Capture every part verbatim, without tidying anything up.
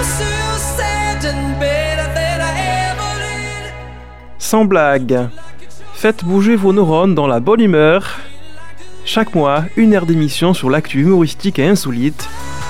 Sans blague, faites bouger vos neurones dans la bonne humeur. Chaque mois, une heure d'émission sur l'actu humoristique et insolite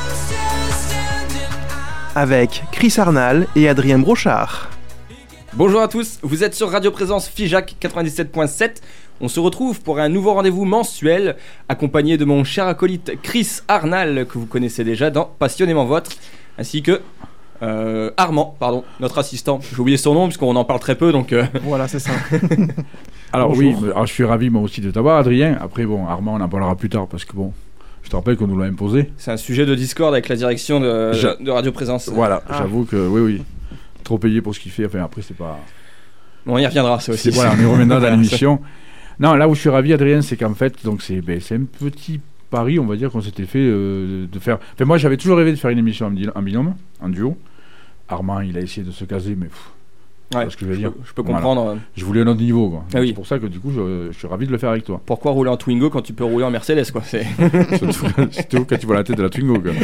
avec Chris Arnal et Adrien Brochard. Bonjour à tous, vous êtes sur Radio Présence Figeac quatre-vingt-dix-sept point sept. On se retrouve pour un nouveau rendez-vous mensuel, accompagné de mon cher acolyte Chris Arnal, que vous connaissez déjà dans Passionnément Vôtre, ainsi que euh, Armand, pardon, notre assistant. J'ai oublié son nom, puisqu'on en parle très peu, donc... Euh... Voilà, c'est ça. Alors Bonjour. oui, alors, je suis ravi moi aussi de t'avoir, Adrien. Après, bon, Armand, on en parlera plus tard, parce que bon... Je te rappelle qu'on nous l'a imposé. C'est un sujet de Discord avec la direction de, Je... de Radio Présence. Voilà, ah. j'avoue que, oui, oui. Trop payé pour ce qu'il fait, enfin après c'est pas... Bon, on y reviendra, ça aussi. C'est, voilà, on y reviendra dans l'émission. Non, là où je suis ravi, Adrien, c'est qu'en fait, donc c'est, ben, c'est un petit pari, on va dire, qu'on s'était fait euh, de faire... Enfin, moi, j'avais toujours rêvé de faire une émission en binôme, en duo. Armand, il a essayé de se caser, mais... Pff, ouais, ce que je, veux je, dire. Peux, je peux comprendre. Voilà. Je voulais un autre niveau, quoi. Ah oui. C'est pour ça que, du coup, je, je suis ravi de le faire avec toi. Pourquoi rouler en Twingo quand tu peux rouler en Mercedes, quoi. C'est... Surtout quand tu vois la tête de la Twingo, quoi.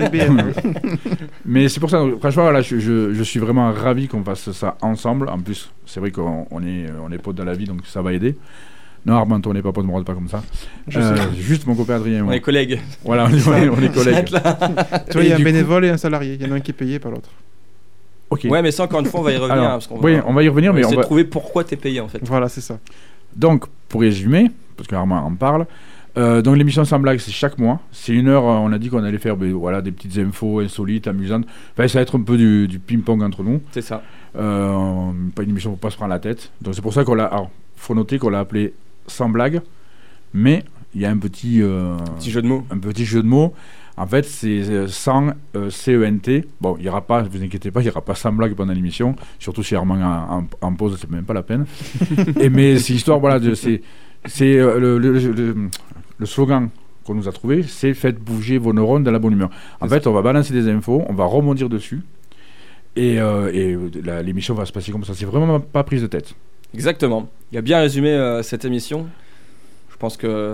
Mais c'est pour ça, franchement, là, je, je, je suis vraiment ravi qu'on fasse ça ensemble. En plus, c'est vrai qu'on on est, on est potes dans la vie, donc ça va aider. Non, Armand, on n'est pas potes, ne me regarde pas comme ça. Euh, juste mon copain Adrien. On moi. est collègues. Voilà, on est, on est, on est collègues. Toi, il y a un bénévole coup... et un salarié. Il y en a un qui est payé par l'autre. Okay. Ouais, mais ça, encore une fois, on va y revenir. Alors, parce qu'on oui, va, on va y revenir, on mais on va de trouver pourquoi t'es payé, en fait. Voilà, c'est ça. Donc, pour résumer, parce qu'Armand en parle, euh, donc l'émission Sans blague, c'est chaque mois. C'est une heure, on a dit qu'on allait faire ben, voilà, des petites infos insolites, amusantes. Enfin, ça va être un peu du, du ping-pong entre nous. C'est ça. Euh, pas une émission pour pas se prendre la tête. Donc, c'est pour ça qu'on l'a... Alors, faut noter qu'on l'a appelé Sans blague, mais il y a un petit... Euh, petit jeu de mots. Un petit jeu de mots. En fait, c'est sans euh, C E N T. Bon, il n'y aura pas, ne vous inquiétez pas, il n'y aura pas sans blague pendant l'émission. Surtout si Armand en, en, en pause, c'est même pas la peine. Et, mais c'est l'histoire, voilà, de, c'est, c'est euh, le, le, le, le slogan qu'on nous a trouvé, c'est faites bouger vos neurones dans la bonne humeur. En c'est fait, ça. On va balancer des infos, on va rebondir dessus. Et, euh, et la, l'émission va se passer comme ça. C'est vraiment pas prise de tête. Exactement. Il a bien résumé euh, cette émission. Je pense que...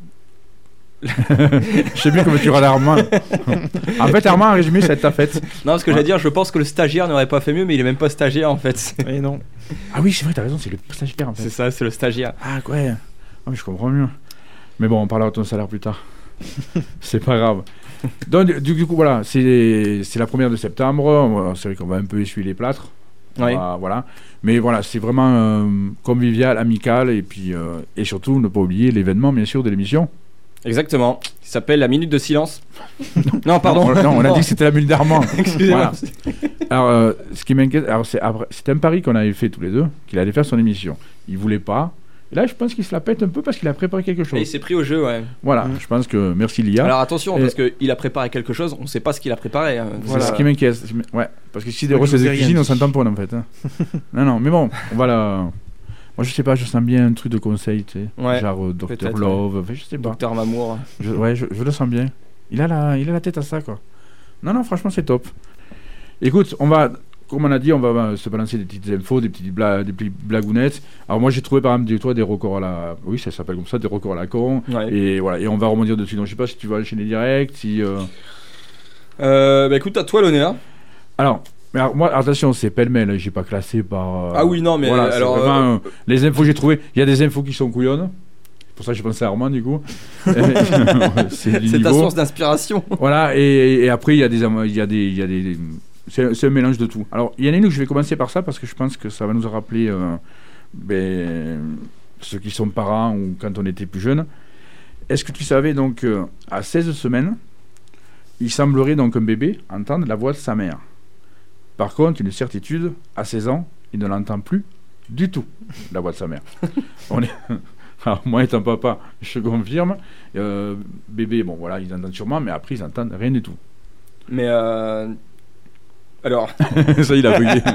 Je sais bien comment tu regardes Armand. En fait, Armand a résumé cette ta fête. Non, parce que ouais. j'allais dire, je pense que le stagiaire n'aurait pas fait mieux, mais il est même pas stagiaire en fait. Et non. Ah oui, c'est vrai, t'as raison, c'est le stagiaire en fait. C'est ça, c'est le stagiaire. Ah ouais. Ah, mais je comprends mieux. Mais bon, on parlera de ton salaire plus tard. C'est pas grave. Donc, du, du coup, voilà, c'est, c'est la première de septembre. C'est vrai qu'on va un peu essuyer les plâtres. Oui. Va, voilà. Mais voilà, c'est vraiment euh, convivial, amical, et puis euh, et surtout, ne pas oublier l'événement, bien sûr, de l'émission. Exactement, qui s'appelle la minute de silence. non, pardon. Non, non, on a dit que c'était la minute d'Armand. Excusez-moi. Voilà. Alors, euh, ce qui m'inquiète, alors c'est, après, c'est un pari qu'on avait fait tous les deux, qu'il allait faire son émission. Il voulait pas. Et là, je pense qu'il se la pète un peu parce qu'il a préparé quelque chose. Et il s'est pris au jeu, ouais. Voilà, mmh. je pense que merci Lia. Alors attention, et... parce qu'il a préparé quelque chose, on ne sait pas ce qu'il a préparé. Hein. Voilà. C'est ce qui m'inquiète. Ouais, parce que si des recettes de cuisine, on s'entend pas en fait. Hein. non, non, mais bon, on va la... Moi, je sais pas, je sens bien un truc de conseil, tu sais. Ouais, genre euh, docteur Love, ouais. enfin, je sais pas. Docteur Mamour. Je, ouais, je, je le sens bien. Il a, la, il a la tête à ça, quoi. Non, non, franchement, c'est top. Écoute, on va, comme on a dit, on va euh, se balancer des petites infos, des petites, bla, des petites blagounettes. Alors, moi, j'ai trouvé, par exemple, des, toi, des records à la... Oui, ça s'appelle comme ça, des records à la con. Ouais. Et voilà, et on va rebondir dessus. Donc, je sais pas si tu vas enchaîner direct, si... Euh... Euh, bah, écoute, à toi l'honneur. Alors... Mais alors, moi, attention, c'est pêle-mêle, j'ai pas classé par... Euh, ah oui, non, mais voilà, alors... Vraiment, euh... les infos que j'ai trouvées, il y a des infos qui sont couillonnes. C'est pour ça que j'ai pensé à Armand, du coup. c'est c'est ta source d'inspiration. Voilà, et, et après, il y a des... Il y a des, il y a des c'est, c'est un mélange de tout. Alors, il y en a une où je vais commencer par ça, parce que je pense que ça va nous rappeler euh, ben, ceux qui sont parents ou quand on était plus jeunes. Est-ce que tu savais, donc, euh, à seize semaines, il semblerait donc un bébé entendre la voix de sa mère. Par contre, une certitude, à seize ans, il ne l'entend plus du tout, la voix de sa mère. On est... Alors, moi, étant papa, je confirme. Euh, bébé, bon, voilà, ils entendent sûrement, mais après, ils n'entendent rien du tout. Mais, euh... alors... Ça, il a bugué.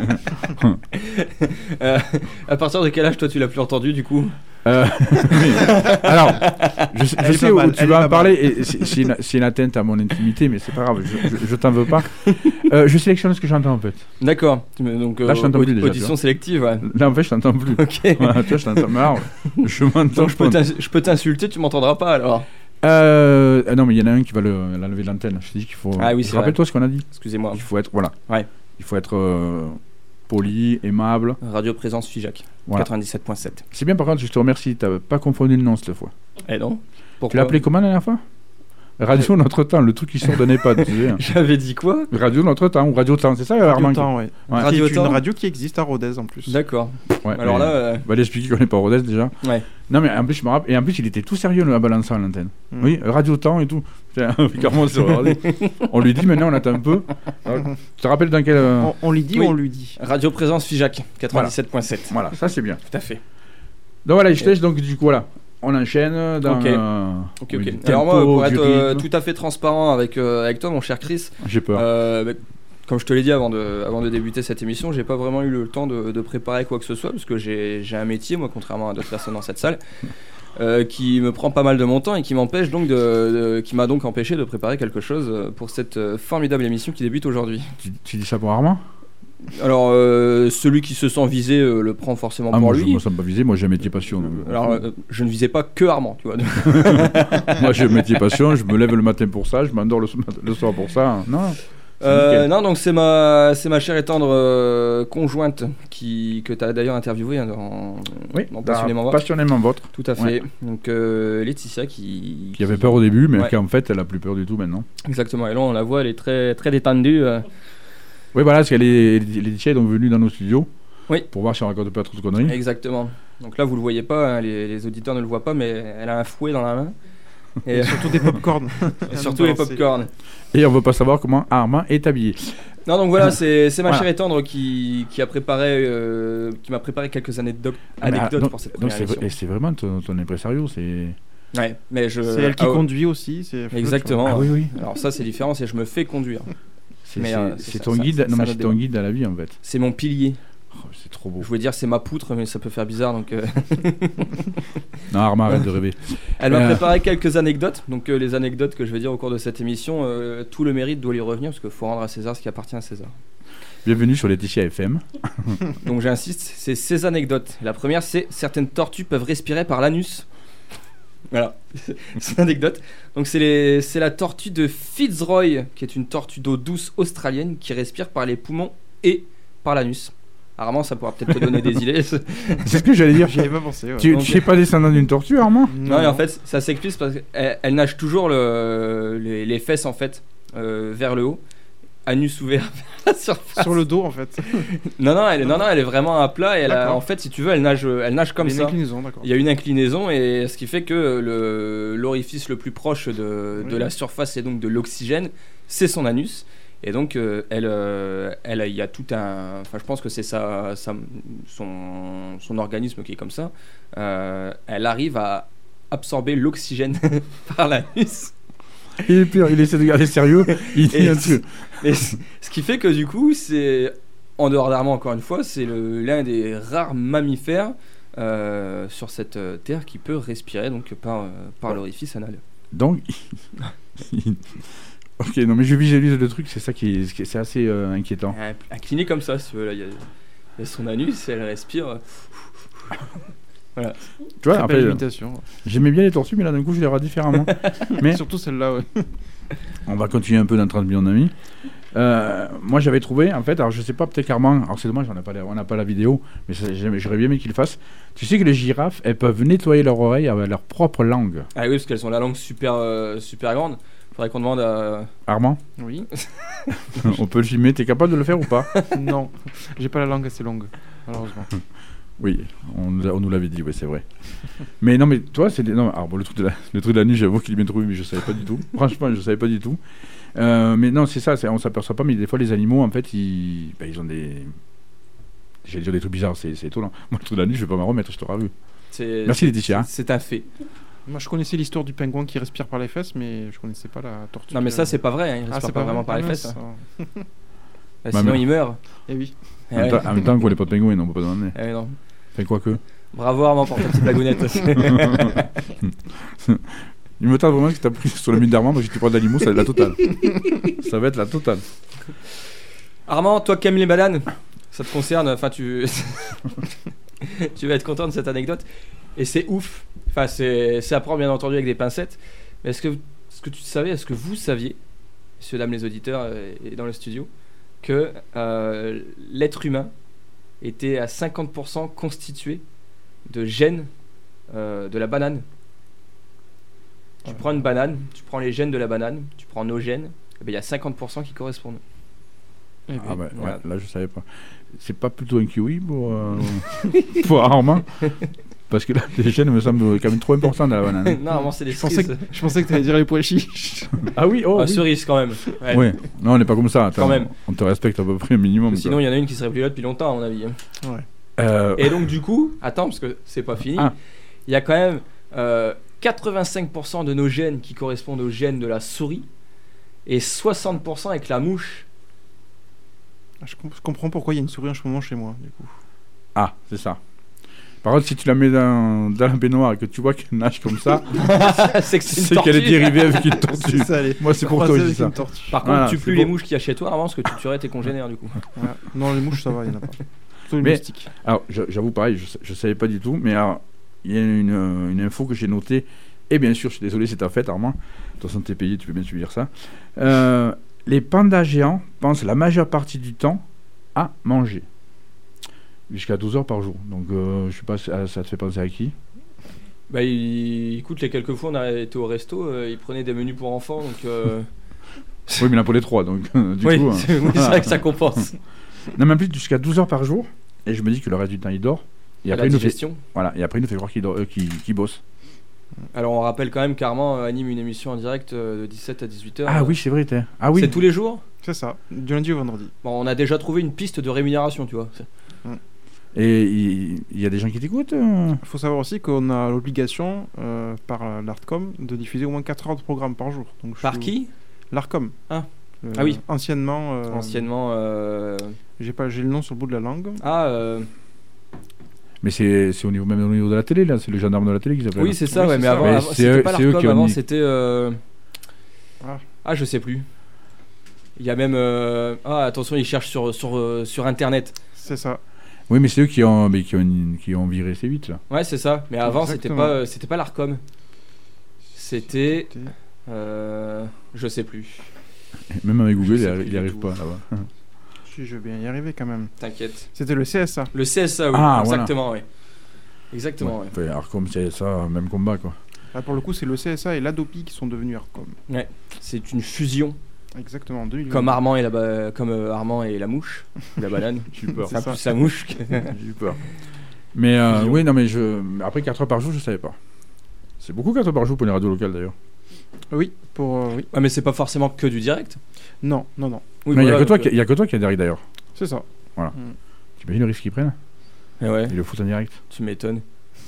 euh, à partir de quel âge, toi, tu l'as plus entendu, du coup Euh, alors, je, je sais où mal, tu vas en parler, et c'est, c'est, une, c'est une atteinte à mon intimité, mais c'est pas grave, je, je, je t'en veux pas. Euh, je sélectionne ce que j'entends en fait. D'accord. Donc, là, je t'entends aud- plus déjà. Audition sélective, ouais. Là, en fait, je t'entends plus. Ok. Voilà, toi, je t'entends. Mais alors, je m'entends. Donc, je peux, je peux t'insulter, tu m'entendras pas alors. Euh, ah non, mais il y en a un qui va le, l'enlever de l'antenne. Je t'ai dit qu'il faut. Ah oui, c'est Rappelle-toi ce qu'on a dit. Excusez-moi. Il faut être, voilà. Ouais. Il faut être euh, poli, aimable. Radio Présence Figeac, Voilà. quatre-vingt-dix-sept point sept. C'est bien, par contre, je te remercie. T'as pas confondu le nom cette fois. Eh non. Tu l'as appelé comment la dernière fois? Radio Notre Temps, le truc qui sort de NEPAD, tu sais. J'avais dit quoi? Radio Notre Temps ou Radio Temps, c'est ça, Armand? Radio Temps, ouais. Ouais. Radio C'est Temps. une radio qui existe à Rodez en plus. D'accord. Ouais, Alors mais- là, euh, On va lui expliquer qu'on n'est pas au Rodez déjà. ouais. Non, mais en plus, je me rappelle. Et en plus, il était tout sérieux, le balançant à l'antenne. Mm. Oui, Radio Temps et tout. Putain, Carrément, c'est regardé. On lui dit maintenant, on attend un peu. Alors, tu te rappelles dans quel. euh, On, on lui dit Oui. ou on lui dit? Radio Présence Figeac, quatre-vingt-dix-sept point sept. Voilà, ça c'est bien. Tout à fait. Donc voilà, je te laisse, donc du coup, voilà. On enchaîne dans. Ok. euh, Ok, oui, ok. du Alors moi, tempo, pour du être euh, rythme. tout à fait transparent avec, euh, avec toi, mon cher Chris, J'ai peur. euh, bah, comme je te l'ai dit avant de, avant de débuter cette émission, j'ai pas vraiment eu le temps de, de préparer quoi que ce soit, parce que j'ai, j'ai un métier, moi, contrairement à d'autres personnes dans cette salle, euh, qui me prend pas mal de mon temps et qui m'empêche donc de, de- qui m'a donc empêché de préparer quelque chose pour cette euh, formidable émission qui débute aujourd'hui. Tu, tu dis ça pour Armand? Alors, euh, celui qui se sent visé euh, le prend forcément Ah, pour moi, je lui. me sens pas visé, moi j'ai un métier passion. donc. Alors, euh, je ne visais pas que Armand, tu vois. Moi j'ai un métier passion, je me lève le matin pour ça, je m'endors le, so- le soir pour ça. Non. Euh, nickel. non, donc c'est ma, c'est ma chère et tendre euh, conjointe qui, que tu as d'ailleurs interviewée hein, dans, Oui, dans Passionnément Vôtre. passionnément vôtre. Tout à fait. Ouais. Donc euh, Laetitia qui, Qui avait peur au début, mais Ouais. qui en fait elle a plus peur du tout maintenant. Exactement. Et là, on la voit, elle est très, très détendue. euh. Oui, voilà, parce qu'elle est. Laetitia est donc venue dans nos studios. Oui. Pour voir si on raconte pas trop de conneries. Exactement. Donc là, vous le voyez pas, hein, les, les auditeurs ne le voient pas, mais elle a un fouet dans la main. Et, Et surtout des pop-corn. et surtout les pop-corn. Et on veut pas savoir comment Armand est habillé. Non, donc voilà, c'est, c'est ma Voilà. chère et tendre qui, qui a préparé, euh, qui m'a préparé quelques anecdotes, anecdotes Ah, donc- pour cette donc première c'est, émission. et c'est vraiment ton, ton impresario, c'est. Ouais, mais je. C'est elle qui ah, ouais. conduit aussi. c'est- Exactement. Ah oui, oui. Alors ça, c'est différent, c'est je me fais conduire. C'est, Mais, c'est- euh, c'est c'est ça, ton ça, guide. ça, non, mais ça c'est le ton débat. guide à la vie en fait. C'est mon pilier. Oh, c'est trop beau. Je voulais dire c'est ma poutre, mais ça peut faire bizarre, donc. euh, Non, Armand, arrête de rêver. Elle m'a Euh. préparé quelques anecdotes. Donc euh, les anecdotes que je vais dire au cours de cette émission, euh, tout le mérite doit lui revenir parce qu'il faut rendre à César ce qui appartient à César. Bienvenue sur Laetitia F M. Donc j'insiste, c'est ces anecdotes. La première, c'est certaines tortues peuvent respirer par l'anus. Voilà, c'est l'anecdote. Donc c'est, les, c'est la tortue de Fitzroy, qui est une tortue d'eau douce australienne qui respire par les poumons et par l'anus. Armand, ça pourra peut-être te donner des idées. C'est ce que j'allais dire. J'y avais pas pensé. Ouais. Tu, Donc- tu es pas descendant d'une tortue, Armand? Non, et en fait, ça s'explique parce qu'elle elle nage toujours le, les, les fesses en fait euh, vers le haut, anus ouvert vers la surface. Sur le dos en fait. Non, non, elle est, non, non, elle est vraiment à plat et elle a, D'accord. en fait, si tu veux, elle nage, elle nage comme Il y a une ça. inclinaison, d'accord. Il y a une inclinaison et ce qui fait que le, l'orifice le plus proche de, de Oui. la surface et donc de l'oxygène, c'est son anus. Et donc, euh, elle, euh, elle, il y a tout un. Enfin, je pense que c'est sa, sa- son, son organisme qui est comme ça. Euh, elle arrive à absorber l'oxygène par l'anus. Il est pire, il essaie de garder sérieux. Il dit Et- un truc. Et c- ce qui fait que du coup, c'est. En dehors d'Armand, encore une fois, c'est le- l'un des rares mammifères euh, sur cette euh, terre qui peut respirer donc par, euh, par l'orifice anal. Donc. il- Ok, non, mais je visualise le truc, c'est ça qui est, qui est- c'est assez euh, inquiétant. Un- Incliné comme ça, si tu veux. Là, il y, a- il y a son anus, elle respire. Voilà. Tu vois, Très après, belle euh, imitation. j'aimais bien les tortues, mais là d'un coup, je les regarde différemment. Mais Surtout celle-là, ouais. on va continuer un peu dans trente millions d'amis. Euh, moi, j'avais trouvé, en fait, alors je sais pas, peut-être qu'Armand, alors c'est dommage, on n'a pas, la- on n'a pas la vidéo, mais ça, j'aime- j'aurais bien aimé qu'il le fasse. Tu sais que les girafes, elles peuvent nettoyer leur oreille avec leur propre langue. Ah oui, parce qu'elles ont la langue super, euh, super grande. Faudrait qu'on demande à. Armand, Oui. on peut le filmer, t'es capable de le faire ou pas? Non, j'ai pas la langue assez longue, malheureusement. Oui, on, nous a- on nous l'avait dit, ouais, c'est vrai. Mais non, mais toi, c'est des... non, alors bon, le truc de la, le truc de la nuit, j'avoue qu'il est bien trouvé, mais je savais pas du tout. Franchement, je savais pas du tout. Euh, mais non, c'est ça, c'est, on s'aperçoit pas, mais des fois, les animaux, en fait, ils, ben, ils ont des. J'allais dire des trucs bizarres, c'est, c'est étonnant. Moi, le truc de la nuit, je vais pas m'en remettre, je t'aurais vu. C'est, Merci Laetitia. hein. c'est un fait. Moi, je connaissais l'histoire du pingouin qui respire par les fesses, mais je connaissais pas la tortue. Non, mais qui- ça, c'est pas vrai. Hein. Il Ah, respire c'est pas, pas vraiment vrai par les Ah, fesses. mince. hein. Ah. Bah, Bah, sinon, mais- il meurt. Eh oui. Eh En, même ouais. temps, en même temps qu'on n'est pas de pingouin, on peut pas demander. Eh ouais, non. Fait quoi que. Bravo Armand pour ta petite blagounette. Il me tarde vraiment ce que t'as pris sur le mine d'Armand, parce que tu prends d'animaux, ça va être la totale. Ça va être la totale. Armand, toi qui aimes les bananes, ça te concerne. Enfin, tu. Tu vas être content de cette anecdote. Et c'est ouf. Enfin, c'est, c'est à prendre bien entendu avec des pincettes. Mais est-ce que, est-ce que tu savais, est-ce que vous saviez, messieurs, dames les auditeurs euh, et dans le studio, que euh, l'être humain était à cinquante pour cent constitué de gènes euh, de la banane. Tu Ouais. prends une banane, tu prends les gènes de la banane, tu prends nos gènes, et ben il y a cinquante pour cent qui correspondent. Eh Ah ben, bah, voilà. ouais, là je savais pas. C'est pas plutôt un kiwi pour, euh, pour Armand? Parce que là, les gènes me semblent quand même trop importants dans la banane. Normalement, c'est des je pensais cerises. que, je pensais que tu allais dire les pois chiches. Ah oui, oh Ah, oui. cerise quand même. Ouais. Ouais. Non, on n'est pas comme ça. Attends, Quand même. On te respecte à peu près un minimum. Sinon, il y en a une qui serait plus là depuis longtemps, à mon avis. hein. Ouais. Euh, Et donc, du coup, attends, parce que c'est pas fini, Ah. il y a quand même euh, quatre-vingt-cinq pour cent de nos gènes qui correspondent aux gènes de la souris et soixante pour cent avec la mouche. Ah, Je, comp- je comprends pourquoi il y a une souris en ce moment chez moi, du coup. Ah, c'est ça. Par contre, si tu la mets dans, dans la baignoire et que tu vois qu'elle nage comme ça, c'est que c'est une c'est qu'elle est tortue. dérivée avec une tortue. C'est ça, allez. Moi, c'est pour toi que je dis ça. Par contre, Voilà, tu c'est pues bon. les mouches qu'il y a chez toi avant, parce que tu tuerais tes congénères du coup. Voilà. Non, les mouches, ça va, il n'y en a pas. Plutôt les Mais- moustiques. Alors, je- j'avoue, pareil, je, je savais pas du tout, mais alors, il y a une, euh, une info que j'ai notée, et bien sûr, je suis désolé, c'est ta fête, Armand. De toute façon, t'es payé, tu peux bien subir ça. Euh, les pandas géants pensent la majeure partie du temps à manger. Jusqu'à douze heures par jour. Donc, euh, je sais pas, ça, ça te fait penser à qui? Bah, il... écoute, les quelques fois on a été au resto, euh, ils prenaient des menus pour enfants, donc. Euh... Oui, mais il y en a pour les trois, donc euh, du oui, coup... hein. c'est oui, c'est vrai que ça compense. Non, mais en plus, jusqu'à douze heures par jour, et je me dis que le reste du temps, il dort. Et La après, il nous fait, digestion. voilà, et après, il nous fait croire qu'il dort- euh, qu'il- qu'il bosse. Alors, on rappelle quand même qu'Armand euh, anime une émission en direct euh, de dix-sept à dix-huit heures. Ah oui, c'est vrai, t'es... Ah oui. C'est tous les jours. C'est ça, du lundi au vendredi. Bon, on a déjà trouvé une piste de rémunération, tu vois. C'est- Et il il y, a des gens qui t'écoutent euh Il faut savoir aussi qu'on a l'obligation, euh, par l'ARTCOM, de diffuser au moins quatre heures de programme par jour. Donc, je Par suis- qui L'ARCOM. Ah. Le- Ah oui. Anciennement. euh, Anciennement. euh, J'ai pas, j'ai le nom sur le bout de la langue. Ah, euh, Mais c'est c'est au niveau, même au niveau de la télé, là. C'est le gendarme de la télé qui s'appelle. oui, c'est ça, Oui, ouais, c'est mais ça. avant, Mais avant, c'est c'était eux- pas c'est eux l'ARCOM, qui ont avant dit. c'était. euh, Ah. Ah, je sais plus. Il y a même. euh, Ah, attention, ils cherchent sur, sur, euh, sur internet. C'est ça. Oui, mais c'est eux qui ont, mais qui ont, qui ont viré C huit, là. Ouais, c'est ça. Mais avant, c'était Exactement. pas, euh, c'était pas l'ARCOM. C'était. C'était- euh, Je sais plus. Et même avec Google, sais il, arri- plus il du arrive tout. pas là-bas. Si, je vais bien y arriver quand même. T'inquiète. C'était le C S A. Le C S A, oui. Ah, exactement, oui. Exactement, Ouais. oui. Enfin, Arcom, c'est ça, même combat, quoi. Là, pour le coup, c'est le C S A et l'Adopi qui sont devenus ARCOM. C'est une fusion. Exactement, en deux mille vingt. Comme Armand et la, ba- comme, euh, Armand et la mouche. La banane. J'ai eu peur. C'est Ça ça. plus la mouche. que- J'ai eu peur. Mais euh, Fusion. oui, non, mais je... après quatre heures par jour, je savais pas. C'est beaucoup quatre heures par jour pour les radios locales, d'ailleurs. Oui, pour. euh, oui. Ouais, mais c'est pas forcément que du direct. Non, non, non. Oui, Mais il n'y voilà, a, que toi donc, qui- il y a que toi qui a direct, d'ailleurs. C'est ça. T'imagines le risque qu'ils prennent? euh, ouais, Ils le foutent en direct. tu m'étonnes.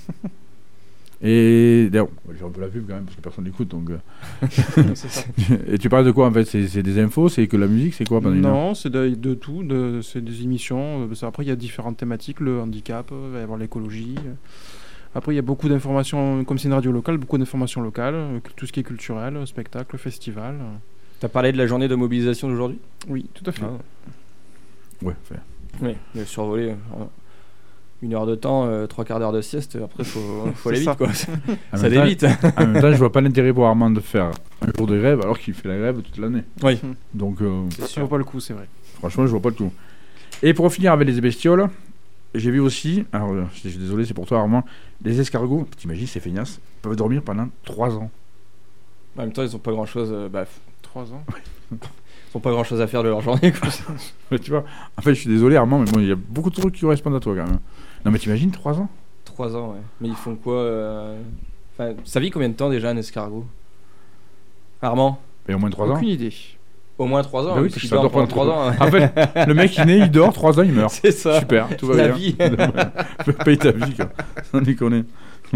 Et d'ailleurs, j'ai un peu la pub quand même, parce que personne n'écoute, donc... euh. c'est ça. Et tu parles de quoi, en fait? C'est c'est des infos? C'est que la musique? C'est quoi pendant une heure? Non, c'est de, de tout. De, c'est des émissions. euh, ça, Après, il y a différentes thématiques. Le handicap, euh, il va y avoir l'écologie. euh. Après, il y a beaucoup d'informations, comme c'est une radio locale, beaucoup d'informations locales. euh, Tout ce qui est culturel, euh, spectacle, festival. euh. T'as parlé de la journée de mobilisation d'aujourd'hui? Oui, tout à fait. Ah, Ouais, enfin, oui, le survolé. euh, Une heure de temps, euh, trois quarts d'heure de sieste. Après, faut, faut aller C'est vite, ça. quoi. en Ça même temps- débite. En même temps, je vois pas l'intérêt pour Armand de faire un jour de grève alors qu'il fait la grève toute l'année. Oui. Donc, euh, Ça vaut pas le coup, c'est vrai. franchement, je vois pas le tout. Et pour finir avec les bestioles, j'ai vu aussi, alors euh, je suis désolé, c'est pour toi Armand, les escargots, t'imagines, ces feignasses, peuvent dormir pendant trois ans. En même temps, ils ont pas grand chose. Euh, bah, Trois ans. ils ont pas grand chose à faire de leur journée, quoi. Ouais, tu vois, en fait, je suis désolé Armand, mais bon, il y a beaucoup de trucs qui correspondent à toi quand même. Non, mais t'imagines, trois ans? Trois ans, ouais. Mais ils font quoi euh, Enfin, ça vit combien de temps déjà un escargot? Armand? Et au moins trois ans. Aucune idée. Au moins trois ans. Bah oui, parce parce que qu'ils ça dort dorment pendant trois ans. hein. En fait, le mec il naît, il dort, trois ans, il meurt. C'est ça. Super, tout va La bien. vie. Paye ta vie, quoi. Sans déconner.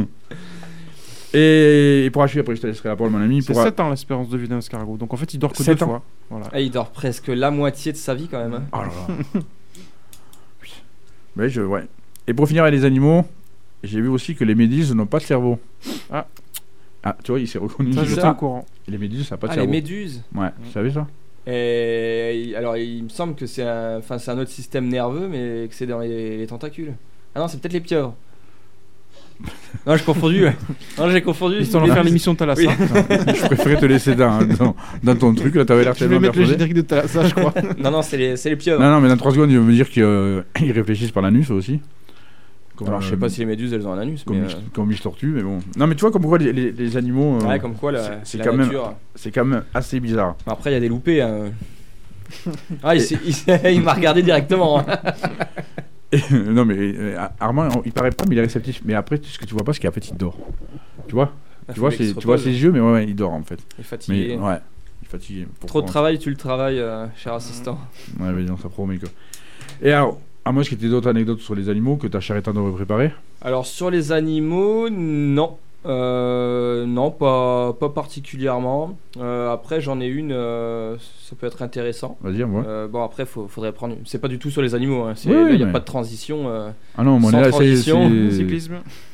Et, et pour achever, après je te laisserai la parole, mon ami. C'est Pour... sept ans l'espérance de vie d'un escargot. Donc en fait, il dort que deux Sept ans. fois. Voilà. Ah, il dort presque la moitié de sa vie quand même. hein. Oh là là. Oui. Ouais, je, ouais. Et pour finir avec les animaux, j'ai vu aussi que les méduses n'ont pas de cerveau. Ah. Ah, tu vois, il s'est reconnu. Ça, C'est j'étais ça. au courant. Les méduses, ça n'a pas de Ah, les cerveau. méduses. Ouais, tu savais ça? Et alors, il me semble que c'est un, enfin, c'est un autre système nerveux, mais que c'est dans les, les tentacules. Ah non, c'est peut-être les pieuvres. Non, j'ai confondu. Ouais. Non, j'ai confondu. Ils sont allés faire l'émission de Thalassa. Oui. Je préférais te laisser dans, dans, dans ton truc, là t'avais l'air Je vais tellement mettre le persuadé. générique de Thalassa, je crois. Non, non, c'est les, c'est les pieuvres. Non, non, mais dans trois secondes, il va me dire qu'ils réfléchissent par l'anus aussi. Comme, Alors, je sais euh, pas si les méduses elles ont un anus, Comme mais. Mich- euh, comme Mich Tortue, mais bon. Non, mais tu vois, comme quoi les, les, les animaux. euh, Ouais, comme quoi la, c'est- c'est la quand même- nature. C'est quand même assez bizarre. Après, il y a des loupés. Hein. Ah, il, s'est- il, s'est- il m'a regardé directement. hein. Non, mais euh, Armand, il paraît pas, mais il est réceptif. Mais après, ce que tu vois pas, c'est qu'en fait, il dort. Tu vois Il Tu vois, faut qu'il c'est- se tu vois repose. ses yeux, mais ouais, ouais, il dort en fait. Il est fatigué. Mais ouais, il est fatigué. Pour Trop de commencer. travail, tu le travailles, euh, cher assistant. Ouais, mais non, ça promet quoi. Et alors, à moi, est-ce qu'il y a d'autres anecdotes sur les animaux que ta chère étendre aurait préparé? Alors, sur les animaux, non. Euh, non, pas, pas particulièrement. Euh, après, j'en ai une, euh, ça peut être intéressant. Vas-y, moi. Euh, bon, après, il faudrait prendre. C'est pas du tout sur les animaux, hein. C'est- Oui, là, il n'y a mais- pas de transition. euh, Ah non, moi, sans là, c'est. transition, c'est- Cyclisme.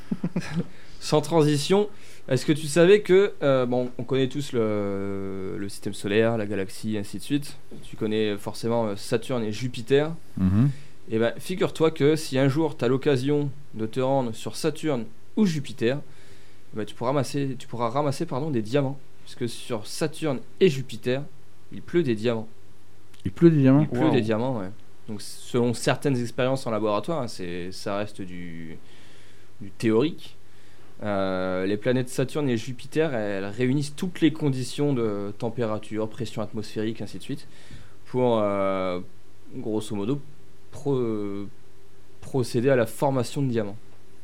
Sans transition, est-ce que tu savais que, euh, bon, on connaît tous le, le système solaire, la galaxie, ainsi de suite. Tu connais forcément euh, Saturne et Jupiter. Mhm. Et ben, figure-toi que si un jour tu as l'occasion de te rendre sur Saturne ou Jupiter, eh ben, tu pourras ramasser, tu pourras ramasser pardon, des diamants. Puisque sur Saturne et Jupiter, il pleut des diamants. Il pleut des diamants. Il pleut Wow. des diamants, ouais. Donc selon certaines expériences en laboratoire, hein, c'est, ça reste du, du théorique. Euh, les planètes Saturne et Jupiter, elles réunissent toutes les conditions de température, pression atmosphérique, ainsi de suite, pour, euh, grosso modo, pro- procéder à la formation de diamants.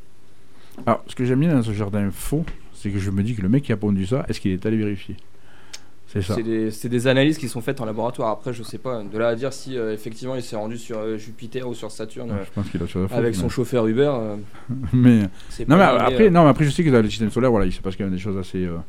Alors, ce que j'aime bien dans ce genre d'infos, c'est que je me dis que le mec qui a pondu ça, est-ce qu'il est allé vérifier? C'est ça. C'est des, c'est des analyses qui sont faites en laboratoire. Après, je sais pas, de là à dire si euh, effectivement il s'est rendu sur euh, Jupiter ou sur Saturne Ouais, euh, je pense qu'il a sur la faute, avec son mais- chauffeur Uber, euh, Mais c'est non, mais pas arrivé, après, euh. non, mais après, je sais que dans le système solaire, voilà, il se passe quand même des choses assez, euh,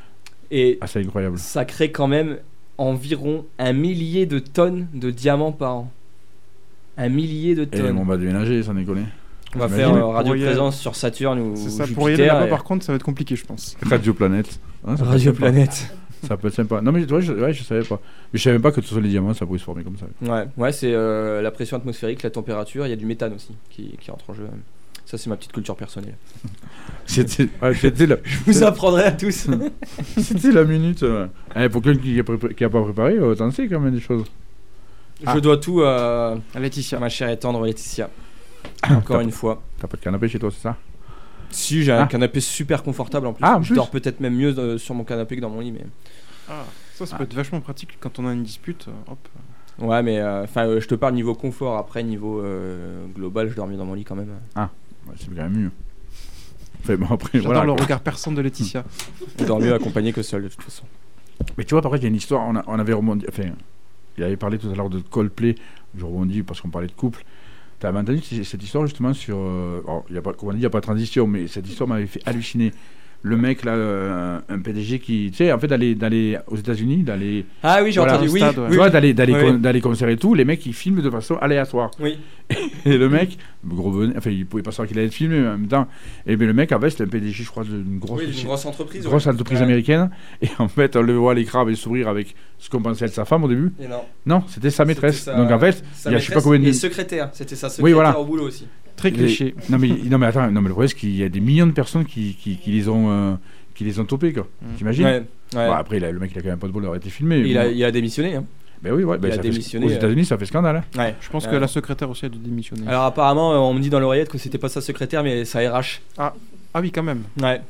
Et assez incroyables. ça crée quand même environ un millier de tonnes de diamants par an. Un millier de Et tonnes. on va déménager, sans déconner. On va j'imagine. faire euh, Pour y aller- radio-présence sur Saturne ou C'est ça, Jupiter. pour y aller là-bas, et- par contre, ça va être compliqué, je pense. Radio Planète. Hein, ça peut être Radio sympa. Planète. Ça peut être sympa. Non, mais tu vois, je, ouais, je savais pas. Mais je savais pas que ce soit les diamants, ça pouvait se former comme ça. Ouais, ouais c'est euh, la pression atmosphérique, la température, il y a du méthane aussi qui, qui entre en jeu. Ça, c'est ma petite culture personnelle. C'était ouais, c'était la, Je vous apprendrai à tous. c'était la minute. euh. Eh, pour quelqu'un qui a, prépa- qui a pas préparé, euh, t'en sais quand même des choses. Je dois tout à, À Laetitia. à ma chère et tendre Laetitia. Encore T'as une pas- fois. T'as pas de canapé chez toi, c'est ça? Si, j'ai un Ah. canapé super confortable en plus. Ah, en je plus. dors peut-être même mieux euh, sur mon canapé que dans mon lit. Mais... Ah, ça, ça Ah. peut être vachement pratique quand on a une dispute. euh, Hop. Ouais, mais euh, enfin, euh, je te parle niveau confort. Après, niveau euh, global, je dors mieux dans mon lit quand même. Ouais, c'est quand même mieux. Enfin, bon, après, J'adore voilà. le quoi. regard perçant de Laetitia. Je dors mieux accompagné que seul de toute façon. Mais tu vois, par contre, il y a une histoire. On, a- on avait rebondi. Enfin, il avait parlé tout à l'heure de Coldplay. Je rebondis parce qu'on parlait de couple. Tu as entendu c- cette histoire justement sur. euh, alors, il y a pas, comme on dit, il n'y a pas de transition, mais cette histoire m'avait fait halluciner. Le mec, là, euh, un P D G qui. Tu sais, en fait, d'aller, d'aller aux États-Unis, d'aller. Ah oui, j'ai Voilà, entendu. au Oui, stade, ouais. oui, Tu vois, d'aller, d'aller, Oui, con- oui. d'aller concerts et tout, les mecs, ils filment de façon aléatoire. oui. Et le mec, gros bonnet, enfin, il pouvait pas savoir qu'il allait être filmé, mais en même temps. Et bien, le mec, en fait, c'était un P D G, je crois, d'une grosse. Oui, d'une grosse entreprise. grosse ouais. entreprise Ouais. américaine. Et en fait, on le voit à l'écran avec sourire avec ce qu'on pensait être sa femme au début. Et non. Non, c'était sa maîtresse. C'était sa- Donc en fait, sa il y a je sais pas maîtresse combien de. et secrétaire. C'était sa secrétaire Oui, voilà. au boulot aussi. Très cliché. Non mais, non mais attends, non mais le problème c'est qu'il y a des millions de personnes qui, qui, qui les ont euh, qui les ont topés quoi. Mm. T'imagines? Ouais. ouais. Bon, après il a- le mec il a quand même pas de bol d'avoir été filmé. il, bon. a, il a démissionné. Hein. Ben oui, ouais, ben il a ça fait- démissionné, aux euh. États-Unis ça fait scandale. Hein. Ouais. Je pense Ouais. que la secrétaire aussi a dû démissionner. Alors apparemment, euh, on me dit dans l'oreillette que c'était pas sa secrétaire, mais sa R H. Ah oui, quand même. Ouais.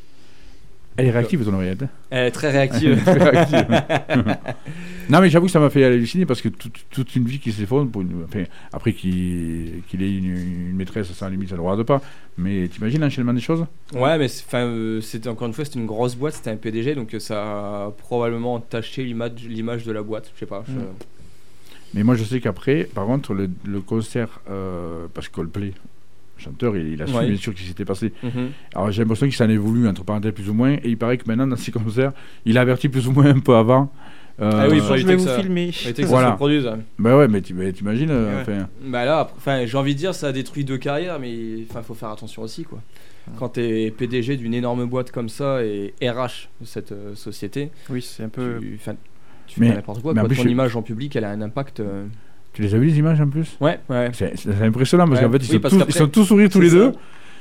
Elle est réactive ton oreillette. hein. Elle est très réactive. Très réactive. Non mais j'avoue que ça m'a fait halluciner parce que toute, toute une vie qui s'effondre pour une. Enfin, après qu'il qu'il ait une, une maîtresse sans limite ça ne regarde pas. Mais t'imagines l'enchaînement des choses? Ouais, mais c'est- enfin, euh, c'était encore une fois, c'était une grosse boîte, c'était un P D G, donc euh, ça a probablement entaché l'image, l'image de la boîte. Je sais pas. je- Mm. Mais moi je sais qu'après, par contre, le, le concert, euh, parce que Coldplay, chanteur, il, il a su Ouais. bien sûr ce qui s'était passé. Mhm. Alors j'ai l'impression qu'il s'en est voulu, entre parenthèses plus ou moins, et il paraît que maintenant dans ses concerts, il a averti plus ou moins un peu avant. Euh, Ah oui, il faut je éviter vais que vous ça- filmer. faut éviter que Voilà. ça se reproduise. ouais. Bah ouais, mais tu- mais t'imagines, euh, Ouais. enfin, Bah là, après, enfin, j'ai envie de dire, ça a détruit deux carrières, mais enfin, faut faire attention aussi, quoi. Quand t'es P D G d'une énorme boîte comme ça et R H de cette euh, société, Oui, c'est un peu. tu, enfin, tu Mais- fais n'importe quoi. mais en quoi. plus, Ton je- image en public, elle a un impact. euh, tu les as vu les images en plus? Ouais, ouais. C'est c'est impressionnant parce Ouais. qu'en fait ils, Oui, sont parce tous, qu'après- ils sont tous sourires tous c'est les ça. deux.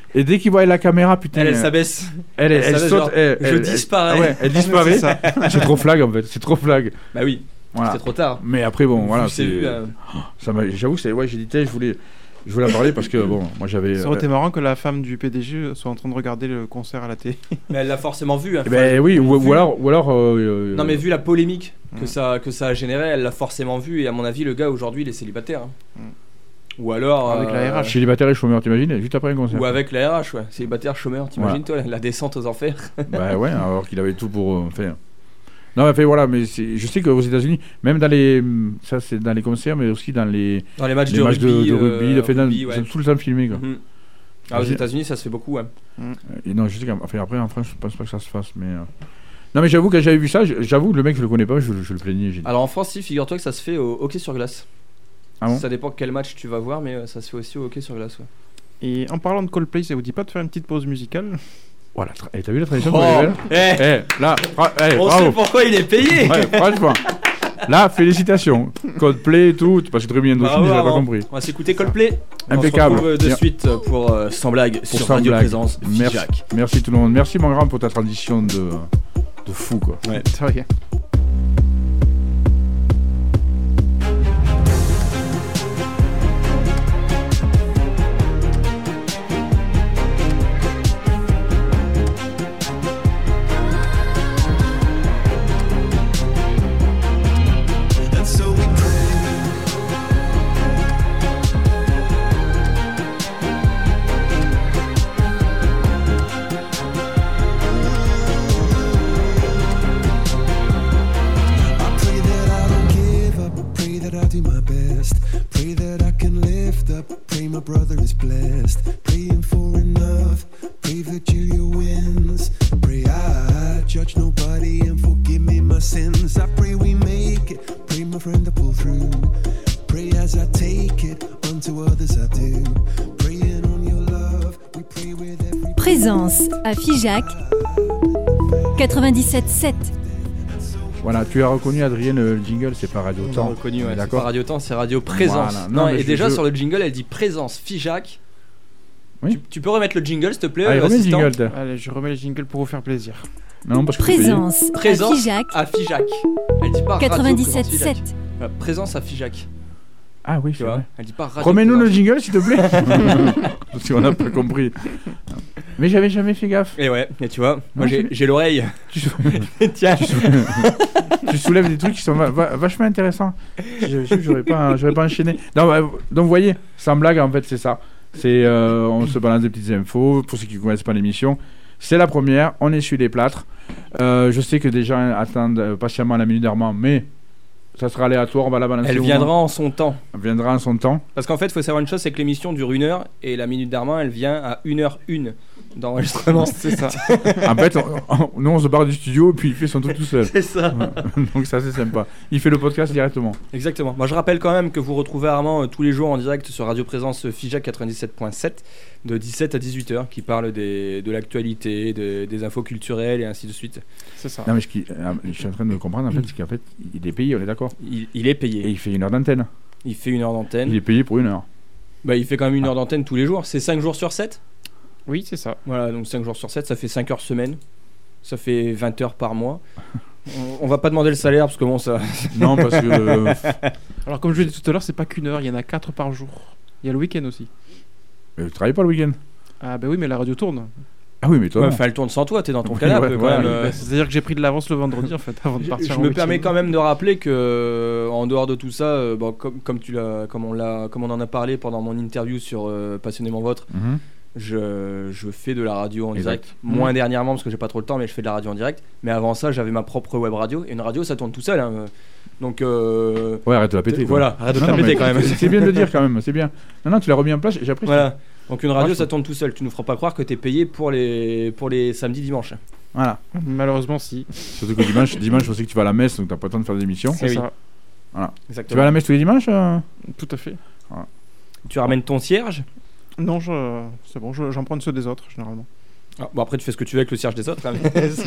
Et dès qu'il voit la caméra, putain. Elle, elle euh, s'abaisse. Elle, elle, elle elle s'abaisse, saute. genre, elle, je elle- disparais. ah ouais, elle disparaît. C'est ça. C'est trop flag en fait. C'est trop flag. Bah oui, Voilà. c'était trop tard. Mais après, bon, voilà. Vu, c'est c'est- vu, euh, ça m'a- J'avoue, c'est ouais, j'ai dit, tiens, je voulais, je voulais en parler parce que bon, moi j'avais. Ça aurait euh, été marrant que la femme du P D G soit en train de regarder le concert à la télé. Mais elle l'a forcément vu. hein. eh ben oui, ou, Vu- ou alors, ou alors. euh, euh, Non mais vu la polémique que, Mm. ça, que ça a généré, elle l'a forcément vu et à mon avis le gars aujourd'hui il est célibataire. hein. Mm. Ou alors... Avec la R H. Célibataire et chômeur, t'imagines, juste après un concert. Ou avec la R H, ouais. Célibataire, chômeur, t'imagines toi la descente aux enfers. Bah ouais, alors qu'il avait tout pour euh, faire. Non, mais fait, voilà, mais c'est- je sais qu'aux États-Unis, même dans les, ça c'est dans les concerts, mais aussi dans les, Dans les matchs les de matchs rugby. de, de rugby, euh, le fait dans- rugby, ouais. ils sont tout le temps filmés quoi. Mhm. Ah, aux Vas-y. États-Unis ça se fait beaucoup. Ouais. Et non, je sais qu'après après en France, je pense pas que ça se fasse, mais. euh, Non, mais j'avoue quand j'avais vu ça, j'avoue le mec je le connais pas, je, je le plaignais. J'ai dit. Alors en France, si, figure-toi que ça se fait au hockey sur glace. Ah bon Ça dépend quel match tu vas voir, mais euh, ça se fait aussi au hockey sur glace. Ouais. Et en parlant de Coldplay, ça vous dit pas de faire une petite pause musicale? Voilà, tra- eh, t'as vu la tradition Oh, qu'on eh, avait Eh, là, fra- eh, on bravo. sait pourquoi il est payé. Ouais, franchement. Là, félicitations. Coldplay et tout, parce que très bien Bravo, Indochine, j'avais pas bravo. compris. On va s'écouter Coldplay. Impeccable. On se retrouve euh, de Bien. suite euh, pour euh, Sans blague sur Sans Radio blague. Présence. Merci. Figeac. Merci tout le monde. Merci mon grand pour ta tradition de, de fou quoi. Ouais. C'est rien. And so we pray. I pray that I don't give up. Pray that I do my best. Pray that I can lift up. Pray my brother is blessed. Praying for enough. Pray Virgilia wins. Pray I judge nobody and forgive me my sins. I pray we make it. Pray my friend to pull through. Pray as I take it. Unto others I do. Praying on your love. We pray with every Présence à Figeac quatre-vingt-dix-sept sept. Voilà, tu as reconnu Adrien le jingle, c'est pas Radio On l'a Temps. reconnu, On est ouais, c'est d'accord. pas Radio Temps, c'est Radio Présence. Voilà. Non, Non, mais et je- déjà je- sur le jingle, elle dit Présence Figeac. Oui. Tu, tu peux remettre le jingle, s'il te plaît, Allez, euh, remets le assistant jingle. t'as. Allez, je remets les jingles pour vous faire plaisir. Non, parce que c'est payé. Présence à Présence Figeac à Figeac. Elle dit pas Radio quatre-vingt-dix-sept Présence Figeac. sept. Voilà, Présence à Figeac. Ah oui, Tu c'est vois vrai. Elle dit pas Radio Remets-nous le Présence. jingle s'il te plaît. Parce qu'on n'a pas compris. Mais j'avais jamais fait gaffe. Et ouais, et tu vois, moi Non, j'ai c'est- j'ai l'oreille. Tu, sou- Tiens. tu sou- tu soulèves des trucs qui sont va- va- vachement intéressants. Je- je- J'aurais pas, j'aurais pas enchaîné. Non, bah, donc vous voyez, sans blague, en fait, c'est ça. C'est, euh, on se balance des petites infos. Pour ceux qui ne connaissent pas l'émission, c'est la première. On essuie les plâtres. Euh, je sais que des gens attendent euh, patiemment la minute d'Armand, mais ça sera aléatoire. On va la balancer. Elle au viendra moment. en son temps. Elle viendra en son temps. Parce qu'en fait, il faut savoir une chose, c'est que l'émission dure une heure et la minute d'Armand, elle vient à une heure une d'enregistrement. C'est ça. En fait, on- on- nous, on se barre du studio et puis il fait son truc tout seul. C'est ça. Donc ça, c'est sympa. Il fait le podcast directement. Exactement. Moi, je rappelle quand même que vous retrouvez Armand euh, tous les jours en direct sur Radio Présence euh, Figeac quatre-vingt-dix-sept point sept de dix-sept à dix-huit heures qui parle des, de l'actualité, de- des infos culturelles et ainsi de suite. C'est ça. Non, mais je, qui- euh, je suis en train de comprendre, en fait, c'est qu'en fait, il est payé, on est d'accord. Il, il est Et payé. il fait une heure d'antenne. Il fait une heure d'antenne. Il est payé pour une heure. Bah, il fait quand même une heure d'antenne tous les jours. C'est cinq jours sur sept. Oui, c'est ça. Voilà, donc cinq jours sur sept, ça fait cinq heures semaine. Ça fait vingt heures par mois. On, on va pas demander le salaire parce que bon, ça. Non, parce que. euh, Alors, comme je l'ai dit tout à l'heure, c'est pas qu'une heure, il y en a quatre par jour. Il y a le week-end aussi. euh, tu travailles pas le week-end. Ah, bah oui, mais la radio tourne. Ah oui, mais toi. Ouais, non. enfin, elle tourne sans toi, t'es dans ton Oui, canapé ouais, quand voilà, même. oui, euh. Bah, C'est-à-dire que j'ai pris de l'avance le vendredi, en fait, avant de Je, partir. je en me week-end. permets quand même de rappeler que euh, en dehors de tout ça, euh, bon, comme, comme tu l'as, comme on l'a, comme on en a parlé pendant mon interview sur euh, Passionnément Vôtre, Mhm. je, je fais de la radio en Exact. direct. Moins dernièrement parce que j'ai pas trop le temps, mais je fais de la radio en direct. Mais avant ça, j'avais ma propre web radio et une radio, ça tourne tout seul. hein. Donc euh, Ouais, arrête de la péter. quoi. voilà, arrête de Non, te la non, péter mais quand même. c'est- C'est bien de le dire quand même, c'est bien. Non, non, tu l'as remis en place, j'ai appris. Voilà. Donc une radio, Moi, je ça trouve- tourne tout seul. Tu nous feras pas croire que t'es payé pour les pour les samedis dimanches. Voilà. Malheureusement, si. Surtout que dimanche, dimanche, je sais que tu vas à la messe, donc t'as pas le temps de faire des émissions. C'est oui. ça. Exactement. Tu vas à la messe tous les dimanches euh Tout à fait. Tu ramènes ton cierge. Non, je... c'est bon, je- j'en prends ceux des autres, généralement. Ah, bon après tu fais ce que tu veux avec le cierge des autres. hein.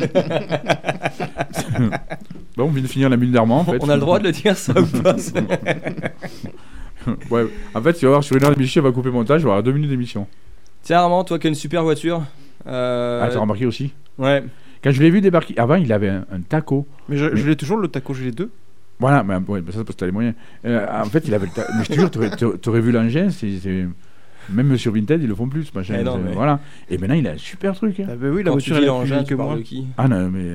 Bon, on vient de finir la minute d'Armand. En fait. On a le droit de le dire ça ou pas ça Ouais. En fait, tu vas voir, sur une heure d'émission, elle va couper montage, il va y avoir deux minutes d'émission. Tiens, Armand, toi qui as une super voiture. Euh... Ah, t'as remarqué aussi Ouais. Quand je l'ai vu débarquer, avant il avait un, un taco. Mais je, Mais- je l'ai toujours, le taco, j'ai les deux. Voilà, mais ouais, bah ça c'est parce que t'as les moyens. Euh, en fait, il avait le ta- mais je te jure, t'aurais, t'aurais- t'aurais vu l'engin, c'est, c'est- même sur Vinted, ils le font plus, machin. Eh non, c'est- mais- Voilà. Et maintenant, il a un super truc. hein. Ah bah oui, la Quand voiture tu elle dis est plus l'engin, vieille tu que parles moi. de qui? Ah non, mais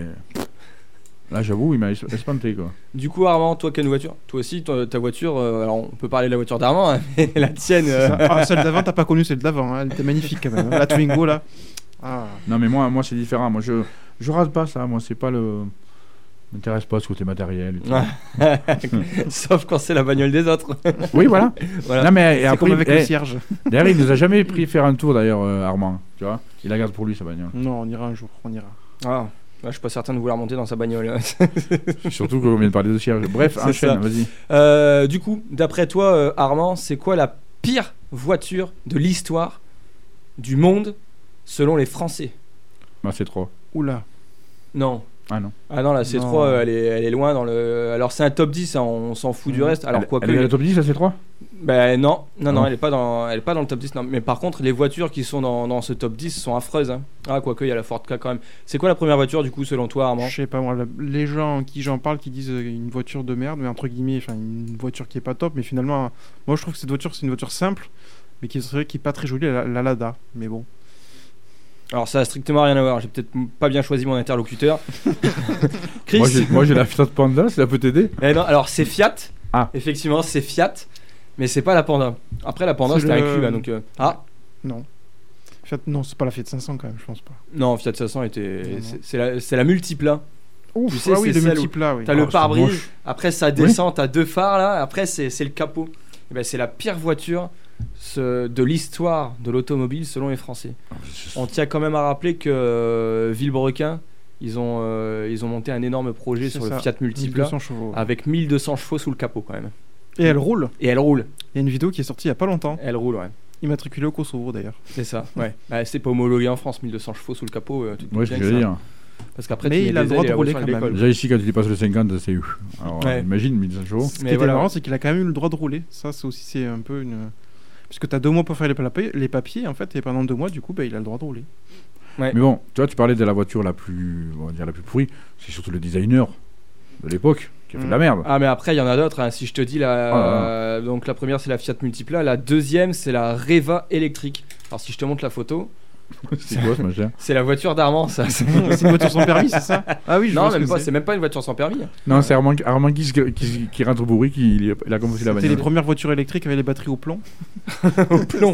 là, j'avoue, il m'a es- espanté quoi. Du coup, Armand, toi qui as une voiture. Toi aussi, toi, ta voiture. euh, alors, on peut parler de la voiture d'Armand, hein, mais la tienne. euh, Ah, celle d'avant, t'as pas connu celle d'avant, hein, elle était magnifique quand même. La Twingo là. Ah. Non, mais moi, moi c'est différent. Moi, je, je rate pas ça. Moi, c'est pas le. M'intéresse pas ce côté matériel. et tout. Ouais. Sauf quand c'est la bagnole des autres. Oui, voilà. Voilà. Non, mais et C'est après, comme avec eh, le cierge. d'ailleurs, il nous a jamais pris faire un tour d'ailleurs, euh, Armand. Tu vois, il la garde pour lui sa bagnole. Non, on ira un jour, on ira. Ah, là, je suis pas certain de vouloir monter dans sa bagnole. Surtout qu'on vient de parler de cierge. Bref, C'est enchaîne, ça. vas-y. Euh, du coup, d'après toi, euh, Armand, c'est quoi la pire voiture de l'histoire du monde selon les Français? Bah, c'est trop. Oula. Non. Ah non. Ah non, la C trois, Non. euh, elle, est, elle est loin dans le. Alors, c'est un top dix, hein, on s'en fout du Mhm. reste. Alors, elle, quoi elle que. est à la top dix, la C trois. Ben non, non, non, Non. elle est pas dans, elle est pas dans le top dix. Non. Mais par contre, les voitures qui sont dans, dans ce top dix sont affreuses. Hein. Ah, quoique, il y a la Ford Ka quand même. C'est quoi la première voiture, du coup, selon toi, Armand? Je sais pas moi, la- les gens qui j'en parle qui disent euh, une voiture de merde, mais entre guillemets, enfin une voiture qui est pas top, mais finalement, euh, moi je trouve que cette voiture c'est une voiture simple, mais qui est, qui est pas très jolie, la, la Lada. Mais bon. Alors, ça a strictement rien à voir. J'ai peut-être pas bien choisi mon interlocuteur. Chris. Moi, j'ai, moi, j'ai la Fiat Panda, ça peut t'aider. Eh non, alors c'est Fiat. Ah. Effectivement, c'est Fiat, mais c'est pas la Panda. Après, la Panda, C'est c'était le- inclus là, donc. euh, Ah, Non. Fiat, non, c'est pas la Fiat cinq cents quand même, je pense pas. non, Fiat cinq cents était. Non, non. c'est- C'est la, c'est la multipla. Ouf, Tu sais, ah oui, c'est le celle où multiple là, oui. T'as Ah, le c'est pare-brise. moche. Après, ça descend. T'as deux phares là. Après, c'est c'est le capot. Et ben, c'est la pire voiture ce- de l'histoire de l'automobile selon les Français. On tient quand même à rappeler que euh, Villebrequin, ils ont, euh, ils ont monté un énorme projet C'est sur ça. le Fiat Multipla mille deux cents chevaux. avec mille deux cents chevaux sous le capot quand même. Et elle roule. Et elle roule. Il y a une vidéo qui est sortie il y a pas longtemps, Elle roule, ouais. immatriculée au Kosovo d'ailleurs. C'est ça, ouais. Bah, c'est pas homologué en France, mille deux cents chevaux sous le capot. euh, tu te doutes Ouais, bien c'est que ce que je veux ça- dire. Parce qu'après, Mais tu mets il a des le droit ailes de et la rouler voiture, quand elle même. décolle. Déjà ici, quand tu dépasses le cinquante, c'est ouf. Alors, Ouais. euh, imagine mille cinq cents chevaux. Ce qui Mais était voilà. marrant, c'est qu'il a quand même eu le droit de rouler. Ça, c'est aussi c'est un peu une. Parce que t'as deux mois pour faire les, papiers, les papiers, en fait, et pendant deux mois, du coup, bah, il a le droit de rouler. Mais bon, tu vois, tu parlais de la voiture la plus, on va dire la plus pourrie. C'est surtout le designer de l'époque qui a fait de la merde. Ah, mais après, il y en a d'autres. hein. Si je te dis, la... Ah, là, euh, donc la première, c'est la Fiat Multipla. La deuxième, c'est la Reva électrique. Alors, si je te montre la photo, C'est quoi ce machin? c'est la voiture d'Armand, ça. c'est une voiture sans permis, c'est ça? Ah oui, je non, vois ce même que pas. c'est. C'est même pas une voiture sans permis. Non, c'est Armand, Armand qui, se- qui, qui rentre bourré, qui il, il a commencé la C'était les bagnole. premières voitures électriques avec les batteries au plomb. Au plomb.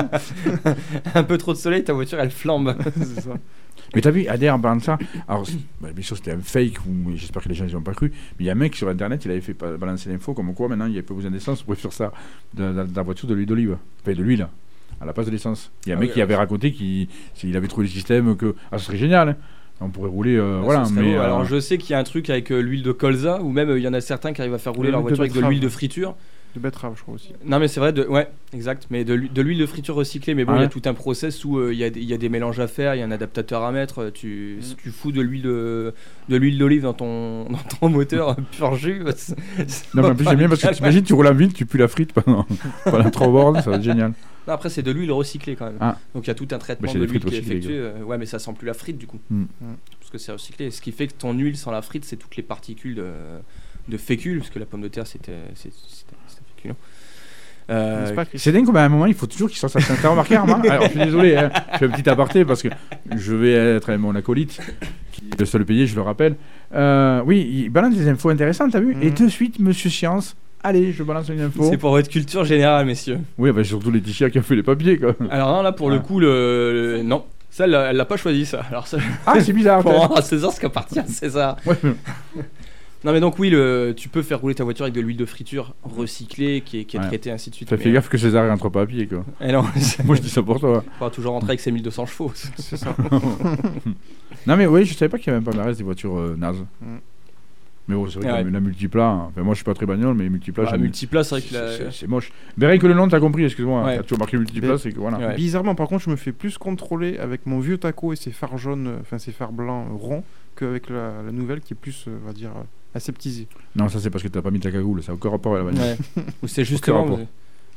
Un peu trop de soleil, ta voiture, elle flambe. C'est ça. Mais t'as vu, Adair en parlant de ça, alors c'est- bah, bien sûr c'était un fake, ou j'espère que les gens ils ont pas cru, mais il y a un mec sur internet, il avait fait pa- balancer l'info comme quoi maintenant il n'y a pas besoin d'essence, on pouvait faire ça dans dans- dans la voiture de l'huile d'olive, enfin de l'huile, à la place de l'essence. Il y a un Ah mec oui, qui ah avait raconté qu'il s'il avait trouvé le système, que ah, ce serait génial, hein. On pourrait rouler, euh, Ah, voilà, ce serait mais. beau. euh, Alors, je sais qu'il y a un truc avec euh, l'huile de colza, ou même euh, il y en a certains qui arrivent à faire rouler L'huile leur de voiture avec de betterave. l'huile de friture. De betterave, je crois aussi. Non, mais c'est vrai, de... ouais, exact. Mais de, l'hu- de l'huile de friture recyclée. Mais bon, il Ah y a ouais. tout un process où euh, il y, a des- il y a des mélanges à faire, il y a un adaptateur à mettre. euh, Tu, Mm. Si tu fous de l'huile de, de l'huile d'olive dans ton, dans ton moteur euh, pur jus. bah, c'est- c'est Non, mais en pas plus j'aime bien parce que légal. t'imagines, tu roules en ville, tu pues la frite pendant, pendant trois bornes, ça va être génial. Non, après, c'est de l'huile recyclée quand même. Ah. Donc il y a tout un traitement Bah, c'est de des l'huile frites qui est recyclées, effectué. euh, ouais, mais ça sent plus la frite du coup. Mm. Parce que c'est recyclé. Ce qui fait que ton huile sans la frite, c'est toutes les particules de, de fécule. Parce que la pomme de terre, c'était c'est- c'était- c'était féculent. Euh, N'est-ce pas, Chris? C'est dingue comme à un moment il faut toujours qu'il sorte ça. T'as remarqué Armand? Alors je suis désolé, hein, je fais un petit aparté parce que je vais être avec mon acolyte, qui est le seul payé, je le rappelle. Euh, oui, il balance des infos intéressantes, t'as vu? Mhm. Et de suite, Monsieur Science, allez, je balance une info. c'est pour votre culture générale, messieurs. Oui, bah, surtout Laetitia qui a fait les papiers, quoi. Alors non, là pour le Ah. coup, le, le- non, ça elle l'a- elle l'a pas choisi ça. Alors ça, Ah, c'est bizarre. pour t'as- rendre à César ce qui appartient à César. Ouais, mais- Non mais donc oui, le, tu peux faire rouler ta voiture avec de l'huile de friture recyclée qui est, qui est Ouais. traitée ainsi de suite. Fais mais- fais gaffe que César rentre pas à pied, quoi. Eh non, Moi, je dis ça pour toi. il faudra toujours rentrer avec ses mille deux cents chevaux. C'est ça. Non, mais oui, je savais pas qu'il y avait un palmarès des voitures euh, nazes. Mm. Mais bon, c'est vrai Ouais. que la, la multipla, hein, enfin, moi je suis pas très bagnole, mais multipla, La j'aime- multipla, c'est vrai que c'est- la- c'est- c'est moche. Mais rien que le nom, t'as compris, excuse-moi. Ouais. Quand tu as marqué multipla, Mais- c'est que voilà. Ouais. Bizarrement, par contre, je me fais plus contrôler avec mon vieux taco et ses phares jaunes, euh, enfin ses phares blancs euh, ronds, qu'avec la, la nouvelle qui est plus, euh, on va dire, euh, aseptisée. Non, ça c'est parce que t'as pas mis ta cagoule, ça a aucun rapport à la bagnole. Ouais. Ou c'est justement. rapport.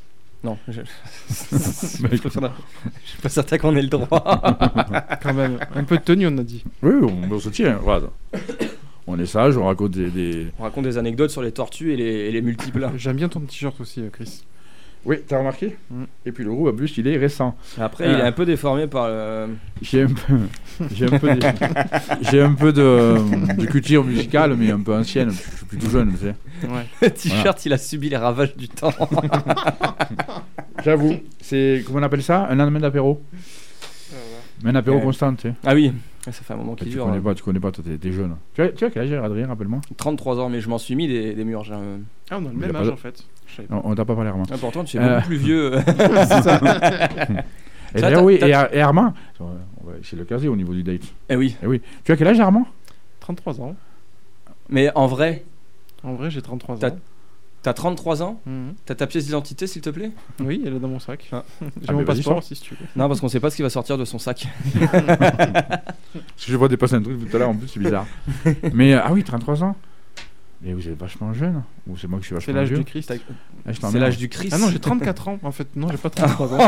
Non, je... je suis pas certain qu'on ait le droit. Quand même, un peu de tenue, on a dit. Oui, on, on se tient, regarde. On est sage, on raconte des, des... On raconte des anecdotes sur les tortues et les, et les multiples. J'aime bien ton t-shirt aussi, euh, Chris. Oui, t'as remarqué mm. Et puis le groupe, en plus, il est récent. Après, euh... il est un peu déformé par le... J'ai un peu, j'ai un peu, des... j'ai un peu de, de culture musicale, mais un peu ancienne. Je suis plutôt jeune, tu sais. Ouais. Le t-shirt, voilà. Il a subi les ravages du temps. J'avoue, c'est, comment on appelle ça? Un lendemain d'apéro. Mais un apéro ouais. constant, tu sais. Ah oui, ça fait un moment qu'il tu dure. Connais hein. pas, tu connais pas, toi, t'es, t'es jeune. Tu as, tu as quel âge, Adrien, rappelle-moi? trente-trois ans, mais je m'en suis mis des, des murs. J'ai un... Ah, on a le même Il a âge pas... en fait. On, on t'a pas parlé, Armand. Ah, pourtant, tu es euh... beaucoup plus vieux. C'est ça. Et d'ailleurs, oui, et, et Armand, on va essayer de le caser au niveau du date. Eh oui. Eh oui. Tu as quel âge, Armand? trente-trois ans. Mais en vrai. En vrai, j'ai trente-trois t'as... ans. T'as trente-trois ans? Mmh. T'as ta pièce d'identité, s'il te plaît? Oui, elle est dans mon sac. Ah. J'ai ah, mon passeport vas-y, aussi, si tu veux. Non, parce qu'on sait pas ce qui va sortir de son sac. Parce que je vois dépasser un truc tout à l'heure, en plus, c'est bizarre. Mais, euh, ah oui, trente-trois ans. Mais vous êtes vachement jeune. Ou c'est moi qui suis vachement C'est l'âge vieux. du Christ. Ah, c'est l'âge du Christ. Ah non, j'ai trente-quatre ans. En fait, non, j'ai pas trente-trois ans.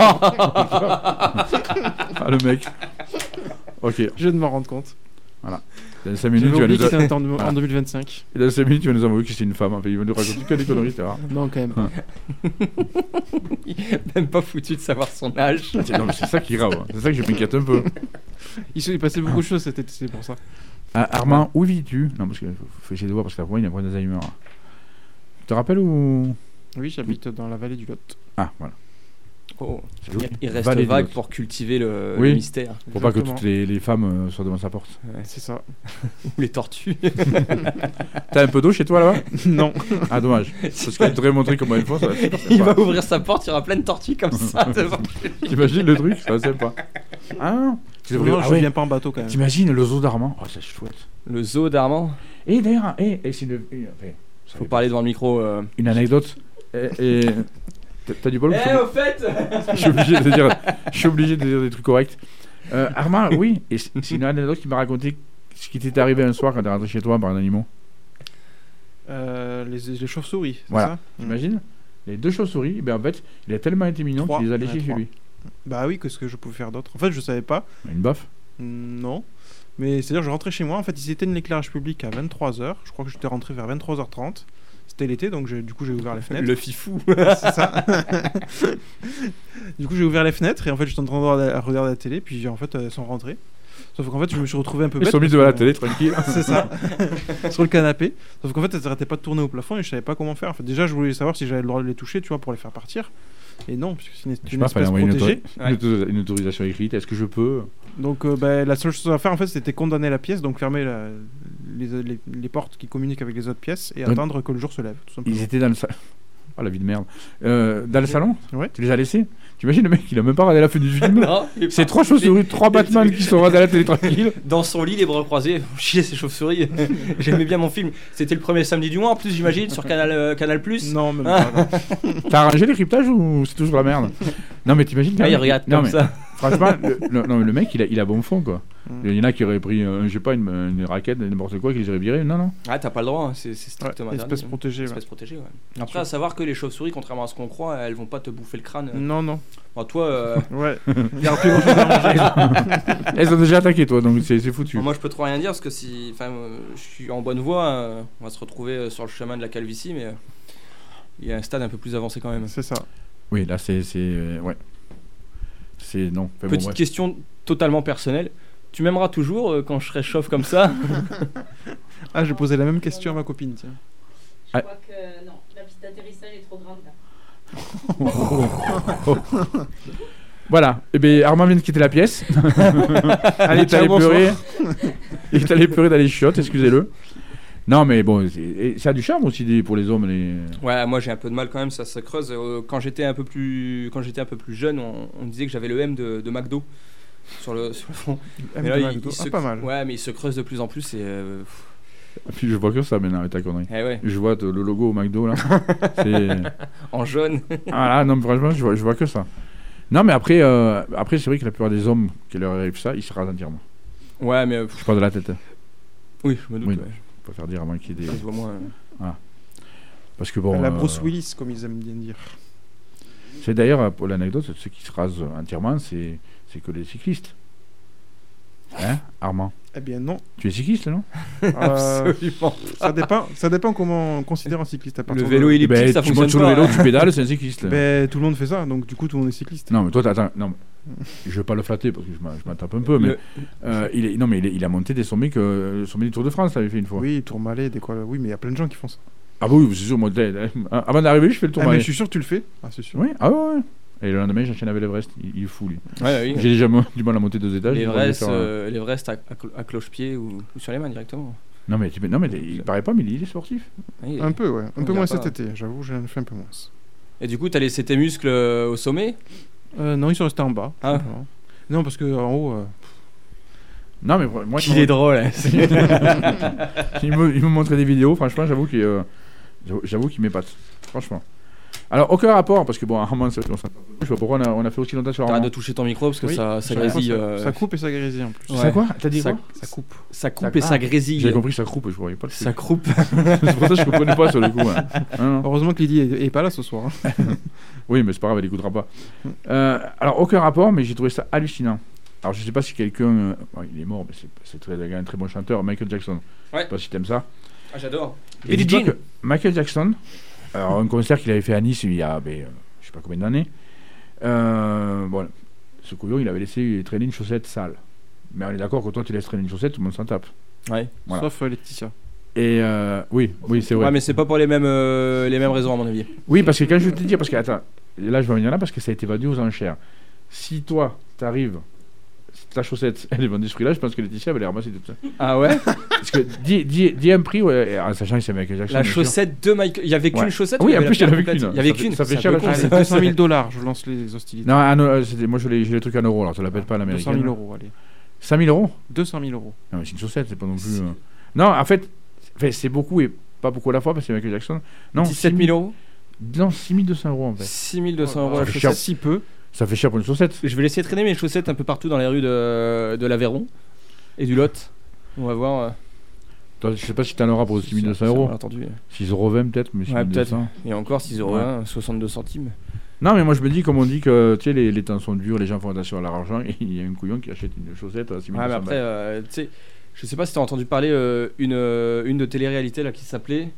Ah, le mec. Ok. Je viens de m'en rendre compte. Voilà. Dans cinq minutes, tu J'avais vas oublié nous qu'il était en, voilà. en deux mille vingt-cinq. Et dans cinq minutes, tu vas nous avouer que c'est une femme. Enfin, il va nous raconter que des conneries, tu vois. Non, quand même pas. Il est même pas foutu de savoir son âge. C'est, non, mais c'est ça qui est grave. C'est ça que je m'inquiète un peu. Il s'est passé beaucoup de choses cet été, c'est pour ça. Ah, Armand, où vis-tu? Non, parce que faut essayer de voir, parce qu'à moi, il y a un point d'Alzheimer. Tu te rappelles où? Oui, j'habite dans la vallée du Lot. Ah, voilà. Oh. C'est Il, il reste Vallée vague du Lot. pour cultiver le, Oui. le mystère. Pour pas que Exactement. toutes les, les femmes euh, soient devant sa porte. Ouais. C'est ça. Ou les tortues. T'as un peu d'eau chez toi là-bas? Non. Ah, dommage. Parce qu'elle devrait montrer comment elle fait. Ça va être Il sympa. va ouvrir sa porte, il y aura plein de tortues comme ça devant. T'imagines le truc? Ça va sympa. Ah, tu devrais... Non, ah je ouais. viens pas en bateau quand même. T'imagines le zoo d'Armand? Oh, c'est chouette. Le zoo d'Armand. Et d'ailleurs, et, et c'est une, une, enfin, ça Faut fait parler devant le micro. Euh... une anecdote. Et, et t'as, t'as du bol? Eh, au fait. Je suis obligé de dire, je suis obligé de dire des trucs corrects. Euh, Armand, oui, et c'est, c'est une anecdote qui m'a raconté ce qui t'était arrivé un soir quand t'es rentré chez toi par un animal. Euh, les, les chauves-souris, c'est Voilà. ça? T'imagines? Les deux chauves-souris, ben en fait, il a tellement été mignon Trois. qu'il les a Ouais, léchés chez trois. lui. Bah oui, qu'est-ce que je pouvais faire d'autre? En fait, je savais pas. Une baffe. Non. Mais c'est-à-dire, je rentrais chez moi. En fait, ils éteignent l'éclairage public à vingt-trois heures. Je crois que j'étais rentré vers vingt-trois heures trente. C'était l'été, donc j'ai- du coup, j'ai ouvert les fenêtres. Le fifou. C'est ça. Du coup, j'ai ouvert les fenêtres et en fait, j'étais en train de regarder, à regarder la télé. Puis en fait, elles sont rentrées. Sauf qu'en fait, je me suis retrouvé un peu Ils bête. sont mis parce devant la que- télé, tranquille. C'est ça. Sur le canapé. Sauf qu'en fait, elles n'arrêtaient pas de tourner au plafond et je savais pas comment faire. En fait, déjà, je voulais savoir si j'avais le droit de les toucher, tu vois, pour les faire partir. Et non, puisque c'est une, Je sais une pas, fallait espèce envoyer une, protégée. autori- une auto- une autorisation écrite. Est-ce que je peux? Donc, euh, bah, la seule chose à faire, en fait, c'était condamner la pièce, donc fermer la- les, les- les portes qui communiquent avec les autres pièces et Donc- attendre que le jour se lève, tout simplement. Ils étaient dans le salon. Oh la vie de merde. Euh, dans le salon? Ouais. Tu les as laissés? Tu imagines le mec, il a même pas regardé la fin du film. Non, il est C'est pas- trois chauves-souris, trois Batman qui sont regardés à la télé tranquille. Dans son lit, les bras croisés. Chier ces chauves-souris. J'aimais bien mon film. C'était le premier samedi du mois en plus, j'imagine, sur Canal, euh, Canal Plus. Non, même pas. non. T'as arrangé les cryptages ou c'est toujours la merde? Non mais t'imagines quand Ah, il même- regarde non, comme mais ça. Franchement, le, le- non, mais le mec il a, il a bon fond quoi. Mm. Il y en a qui auraient pris, euh, je sais pas, une, une raquette, n'importe quoi, qui les auraient virés. Non, non. Ah, t'as pas le droit, hein, c'est c'est Ouais, strictement espèce interdit. protégée. ouais. Espèce protégée, ouais. Bien Après, sûr. à savoir que les chauves-souris, contrairement à ce qu'on croit, elles vont pas te bouffer le crâne. Non, non. Bon, toi, euh, Ouais. Il y a plus grand chose à manger. Elles ont déjà attaqué toi, donc c'est, c'est foutu. bon, moi je peux trop rien dire parce que si. Enfin, euh, je suis en bonne voie, euh, on va se retrouver euh, sur le chemin de la calvitie, mais euh, il y a un stade un peu plus avancé quand même. C'est ça. Oui, là c'est, c'est, euh, ouais. C'est non. Enfin, bon, Petite bref. question totalement personnelle. Tu m'aimeras toujours euh, quand je serai chauve comme ça? Ah, j'ai posé la même question à ma copine, tiens. Je Ah. crois que non, la piste d'atterrissage est trop grande là. Voilà. Et bien Armand vient de quitter la pièce. Allez, il est ciao, allé bonsoir. pleurer. Il est allé pleurer dans les chiottes, excusez-le. Non mais bon, c'est, et ça a du charme aussi des- pour les hommes. Les... Ouais, moi j'ai un peu de mal quand même, ça se creuse. Euh, quand j'étais un peu plus, quand j'étais un peu plus jeune, on, on disait que j'avais le M de, de McDo sur le, sur le front. M Mais là, de il- McDo. il Ah, se- pas mal. Ouais, mais il se creuse de plus en plus et. Euh... Et puis je vois que ça maintenant avec ta connerie. Eh ouais, Je vois t- le logo au McDo là. C'est... en jaune. Ah là, non, mais franchement, je vois, je vois que ça. Non, mais après, euh, après c'est vrai que la plupart des hommes qui leur arrive ça, ils se rasent entièrement. Ouais, mais. euh, Je parle de la tête. Hein. oui, je me doute. Oui. Ouais. Je préfère dire avant qu'il y ait des. Ça se voit moins. euh. Parce que bon. La euh, Bruce Willis, comme ils aiment bien dire. C'est d'ailleurs, pour l'anecdote, ceux qui se rasent entièrement, c'est, c'est que les cyclistes. Hein, Armand? Eh bien non. Tu es cycliste, non? Euh, Absolument. ça dépend, ça dépend comment on considère un cycliste. À Le partir vélo de... elliptique, Ben, ça tu fonctionne montes sur le pas. vélo, hein. tu pédales, c'est un cycliste. Ben, tout le monde fait ça, donc du coup tout le monde est cycliste. Non, mais toi, t'as- attends, non, je veux pas le flatter parce que je m'en, je m'en tape un peu, mais Le- euh, il est, non, mais il, est- il a monté des sommets que le sommet du Tour de France, l'avait fait une fois. Oui, Tourmalet, des quoi. Oui, mais il y a plein de gens qui font ça. Ah bah oui, c'est sûr, moi, t'es- avant d'arriver, je fais le tour. Ah, mais Marais. je suis sûr que tu le fais. Ah, c'est sûr. Oui, ah ouais, ouais. Et le lendemain, j'enchaîne avec l'Everest. Il, il est fou, lui. Ouais, oui. J'ai déjà mo- du mal à monter deux étages. il va L'Everest, faire, euh, euh, l'Everest à, à clo- à cloche-pied ou, ou sur les mains directement. Non, mais, tu- non, mais il paraît pas, mais il est sportif. Oui. Un peu, ouais. Un On peu dirait moins pas. cet été, j'avoue, j'en ai fait un peu moins. Et du coup, t'as laissé tes muscles euh, au sommet. Euh, non, ils sont restés en bas. Ah. simplement. Non, parce que en haut. euh, Non, mais moi, Il est drôle. Hein. il, me, il me montrait des vidéos, franchement, j'avoue qu'il, euh, j'avoue, j'avoue qu'il m'épate. Franchement. Alors, aucun rapport, parce que bon, Armand, ça- on s'en- je sais pas pourquoi on a, on a fait aussi longtemps sur T'arrêtes Armand. de toucher ton micro parce que Oui, ça, ça ça- grésille. ça, euh, ça coupe et ça grésille en plus. Ouais. C'est quoi? T'as dit ça, quoi? Ça coupe. ça coupe Ça- et ça ah, grésille. J'ai compris que ça coupe, je voyais pas le truc. Ça coupe. C'est pour ça que je comprenais pas sur le coup. hein. Non, non. Heureusement que Lydie est, est pas là ce soir. hein. Oui, mais c'est pas grave, elle écoutera pas. Euh, alors, aucun rapport, mais j'ai trouvé ça hallucinant. Alors, je sais pas si quelqu'un. euh, bon, il est mort, mais c'est, c'est très, un très bon chanteur, Michael Jackson. Ouais. Je sais pas si t'aimes ça. Ah, j'adore. Et Billie dis-toi Jean. que Michael Jackson, alors un concert qu'il avait fait à Nice il y a, ben, euh, je sais pas combien d'années. Euh, bon, ce couillon, il avait laissé traîner une chaussette sale. Mais on est d'accord que toi, tu laisses traîner une chaussette, tout le monde s'en tape. Ouais. Voilà. Sauf euh, Laetitia. Et euh, oui, oui, c'est vrai. Ouais, mais c'est pas pour les mêmes, euh, les mêmes raisons, à mon avis. Oui, parce que quand je vais te dire, parce que attends, là je vais venir là parce que ça a été vendu aux enchères. Si toi, t'arrives, ta chaussette, elle est vendue ce prix-là, je pense que Laetitia va les ramasser tout ça. Ah ouais. Parce que dis, dis, dis un prix, ouais, en sachant que c'est Michael Jackson. La bien sûr. chaussette de Michael. Il y avait qu'une Ouais. chaussette. Oui, ou en plus, il y en la avait paire qu'une. complète Il y avait Ça fait- qu'une. ça fait c'est cher un la peu con, chaussette. ça. deux cent mille dollars, je lance les hostilités. Non, ah, non, euh, c'était- moi je l'ai, j'ai les trucs en euros, alors tu l'appelles pas à deux l'américaine. cent mille euros, allez. cinq mille euros. deux cent mille euros. Non, mais c'est une chaussette, c'est pas non plus. euh, Non, en fait, fait, c'est beaucoup et pas beaucoup à la fois parce que c'est Michael Jackson. Non, dix-sept mille euros. Non, six mille deux cents euros en fait. six mille deux cents euros ça la fait chaussette. cher. Si peu. Ça fait cher pour une chaussette. Je vais laisser traîner mes chaussettes un peu partout dans les rues de, de l'Aveyron et du Lot. On va voir. euh, Toi, je sais pas si t'en auras pour six mille deux cents ça, euros. bien entendu. six euros vingt peut-être, mais Ouais, six mille deux cents. peut-être. Et encore six euros un, soixante-deux centimes. Non, mais moi je me dis, comme on dit que tu sais, les, les temps sont durs, les gens font attention à leur argent, et il y a un couillon qui achète une chaussette à six mille deux Ouais, cents mais après, euh, tu sais, je sais pas si t'as entendu parler euh, une, euh, une de télé-réalité là qui s'appelait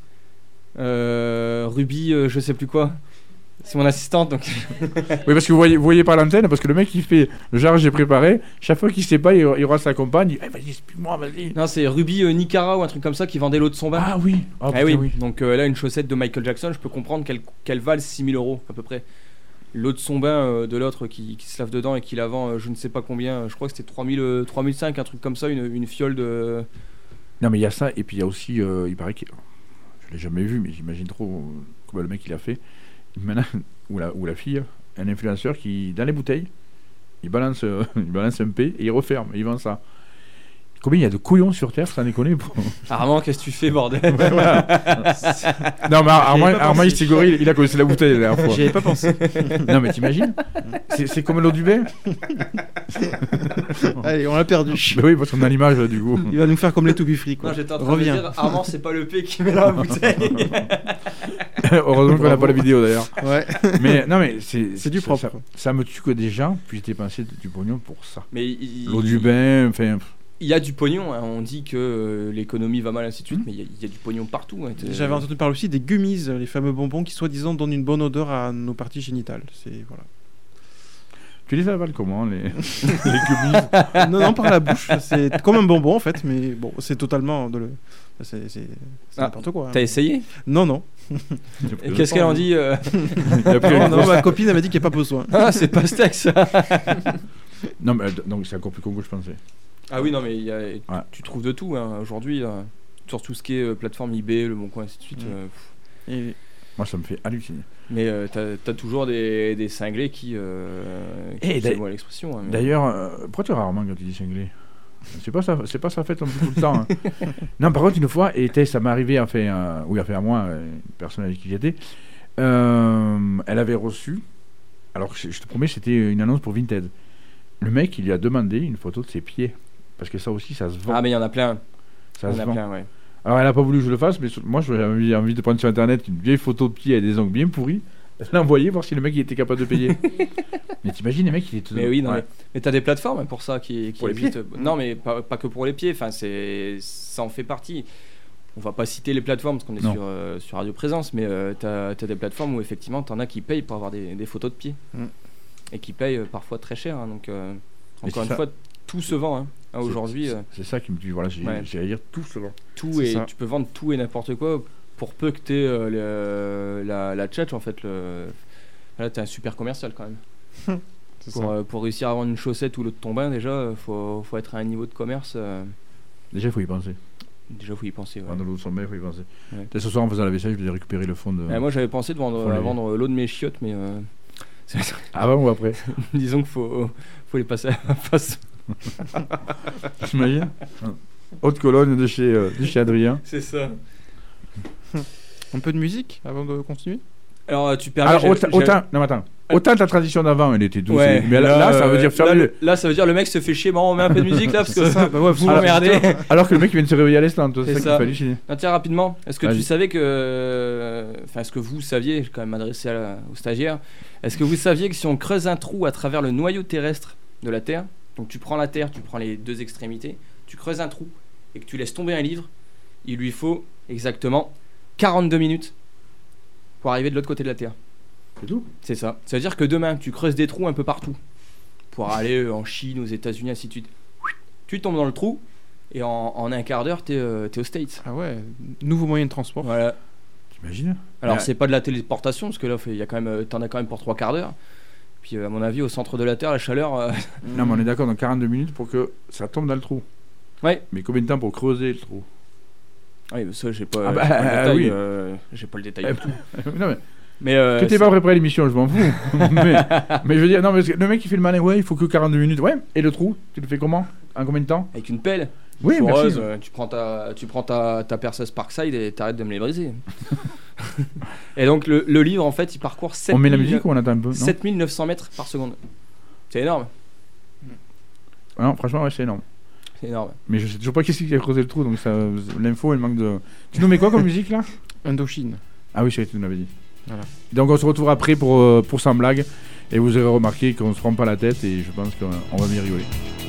euh, Ruby, euh, je sais plus quoi. C'est mon assistante donc. Oui, parce que vous voyez, vous voyez pas l'antenne, parce que le mec il fait genre j'ai préparé, chaque fois qu'il sait pas, il, il aura sa compagne, il dit eh, vas-y, explique-moi, vas-y. Non, c'est Ruby euh, Nicara ou un truc comme ça qui vendait l'eau de son bain. Ah oui, ah, Ah putain, oui. oui. Donc euh, là, une chaussette de Michael Jackson, je peux comprendre qu'elle qu'elle vale six mille euros à peu près. L'eau de son bain euh, de l'autre qui, qui se lave dedans et qui la vend, euh, je ne sais pas combien, je crois que c'était trois mille, euh, trois mille cinq, un truc comme ça, une, une fiole de. Non, mais il y a ça, et puis il y a aussi, euh, il paraît que. Je l'ai jamais vu, mais j'imagine trop euh, comment le mec il a fait. Maintenant, ou, la, ou la fille, un influenceur qui, dans les bouteilles, il balance, euh, il balance un P et il referme, et il vend ça. Combien il y a de couillons sur Terre, sans déconner pour... Armand, qu'est-ce que tu fais, bordel? Ouais, voilà. Non, mais Armand, J'y avais pas Armand pensé. il s'est gorille, il a connaissé la bouteille la dernière fois. J'y avais pas pensé. Non, mais t'imagines c'est, c'est comme l'eau du bain. Allez, on l'a perdu. Bah oui, parce qu'on a l'image du coup. Il va nous faire comme les to be free, quoi. Non, j'étais en train de Reviens. me dire, Armand, c'est pas le P qui met dans la bouteille. Heureusement qu'on n'a pas la vidéo d'ailleurs. Ouais. Mais non, mais c'est, C'est du ça- propre. Ça, ça me tue que des gens puissent dépenser du pognon pour ça. Mais il, L'eau du bain, enfin. il y a du pognon, hein. On dit que euh, l'économie va mal, ainsi de suite, Mhm. mais il y, a- il y a du pognon partout. hein. T'es- J'avais entendu parler aussi des gummies, les fameux bonbons qui soi-disant donnent une bonne odeur à nos parties génitales. C'est voilà. Tu les avales comment les, les gummies? non, non, par la bouche. C'est comme un bonbon en fait, mais bon, c'est totalement de le. C'est, c'est, c'est Ah, n'importe quoi. hein. T'as essayé? Non, non. Et qu'est-ce qu'elle en dit euh Il a pris Non, une non, grosse- ma copine elle m'a dit qu'il n'y a pas besoin. Ah, c'est pastèque ça. Non, mais euh, donc c'est encore plus con que je pensais. Ah oui, non, mais il y a- tu trouves de tout hein, aujourd'hui, là. Sur tout ce qui est euh, plateforme eBay, le Bon Coin, ainsi de suite. Mhm. euh, pff. Et- Moi, ça me fait halluciner. Mais euh, t'as, t'as toujours des, des cinglés qui. Euh, qui Eh, c'est d'ailleurs- moi l'expression. hein, mais- D'ailleurs, euh, pourquoi tu rarement quand tu dis cinglé? C'est pas ça, c'est pas ça fait un peu tout le temps. hein. Non, par contre, une fois, et t'es- ça m'est arrivé, enfin, euh, oui, enfin à moi, euh, une personne avec qui j'étais, euh, elle avait reçu, alors je, je te promets, c'était une annonce pour Vinted. Le mec, il lui a demandé une photo de ses pieds, parce que ça aussi, ça se vend. Ah, mais il y en a plein. ça Il se y en a vend. plein, ouais. Alors, elle a pas voulu que je le fasse, mais sur- moi, j'avais envie, envie de prendre sur internet une vieille photo de pied et des ongles bien pourris. l'a envoyé voir si le mec il était capable de payer. Mais t'imagines, les mecs, il est tout. Mais oui, non, Ouais. mais, mais t'as des plateformes pour ça qui, qui Pour les existent. Non, mais pas, pas que pour les pieds. Enfin, c'est, ça en fait partie. On va pas citer les plateformes parce qu'on est Non. sur, euh, sur Radio Présence, mais euh, t'as, t'as des plateformes où effectivement t'en as qui payent pour avoir des, des photos de pieds Mm. et qui payent euh, parfois très cher. hein. donc, euh, Mais encore c'est une ça. fois, tout se vend. hein. Ah, C'est- Aujourd'hui, c'est- euh, C'est ça qui me dit, voilà, j'ai Ouais. j'ai à dire tout cela. tout c'est et ça. tu peux vendre tout et n'importe quoi pour peu que t'aies euh, le- la, la tchatch en fait. Le... Là, t'es un super commercial quand même. C'est Pour, ça. euh, pour réussir à vendre une chaussette ou l'autre ton bain, déjà, euh, faut, faut être à un niveau de commerce. euh, Déjà, il faut y penser. déjà, faut y penser. ouais. Vendre l'eau de son bain, il faut y penser. Ouais. Peut-être ce soir, en faisant la vaisselle, je vais récupérer le fond de. Euh, moi, j'avais pensé de vendre, Faut à les- vendre l'eau de mes chiottes, mais euh, c'est- Avant ou après disons qu'il faut, faut les passer à la face. T'imagines Haute colonne de chez, euh, de chez Adrien. C'est ça. Un peu de musique avant de continuer. Alors, euh, tu permets. Alors, j'ai- autant, j'ai- autant, non, mais attends. Autant ta tradition d'avant, elle était douce. Ouais, mais là, là, ça veut euh, dire faire là, le- le- là, ça veut dire le mec se fait chier. Bon, on met un peu de musique là parce que C'est ça, bah ouais, vous alors, m'emmerdez. Alors que le mec il vient de se réveiller à l'instant, toi, c'est C'est ça, ça. qu'il fallait halluciner. Non, tiens, rapidement, est-ce que Vas-y. tu savais que. euh, Enfin, est-ce que vous saviez, je vais quand même m'adresser à la- aux stagiaires, est-ce que vous saviez que si on creuse un trou à travers le noyau terrestre de la Terre, donc tu prends la Terre, tu prends les deux extrémités, tu creuses un trou et que tu laisses tomber un livre, il lui faut exactement quarante-deux minutes pour arriver de l'autre côté de la Terre. C'est tout. C'est ça. Ça veut dire que demain, tu creuses des trous un peu partout pour aller euh, en Chine, aux États-Unis, ainsi de suite. Tu tombes dans le trou et en, en un quart d'heure, t'es euh, t'es aux States. Ah ouais, nouveau moyen de transport. Voilà. T'imagines Alors Ouais. c'est pas de la téléportation parce que là il y a quand même euh, t'en as quand même pour trois quarts d'heure. Puis euh, à mon avis au centre de la Terre la chaleur euh, Non, mais on est d'accord, dans quarante-deux minutes pour que ça tombe dans le trou. ouais. Mais combien de temps pour creuser le trou Oui, mais ça j'ai pas, Ah bah, j'ai pas le détail, oui. euh, j'ai pas le détail Eh, du tout. Non, mais Mais euh, que t'es c'est- pas préparé à l'émission, je m'en fous. mais, mais je veux dire, non, mais le mec qui fait le malin, ouais, il faut que quarante-deux minutes. Ouais, et le trou, tu le fais comment En combien de temps avec une pelle. Oui, foreuse, merci. euh, tu prends ta tu prends ta, ta perceuse Parkside et t'arrêtes de me les briser. Et donc le, le livre en fait il parcourt sept On met la mille musique ou on attend un peu non, sept mille neuf cents mètres par seconde. C'est énorme. Ah non, franchement, ouais, c'est énorme. C'est énorme. Mais je sais toujours pas qui c'est qui a creusé le trou, donc ça, l'info, elle manque de. Tu nous mets quoi comme musique là Indochine. Ah oui, je savais que tu nous l'avais dit. Voilà. Donc on se retrouve après pour, euh, pour sans blague. Et vous aurez remarqué qu'on se prend pas la tête et je pense qu'on on va bien rigoler.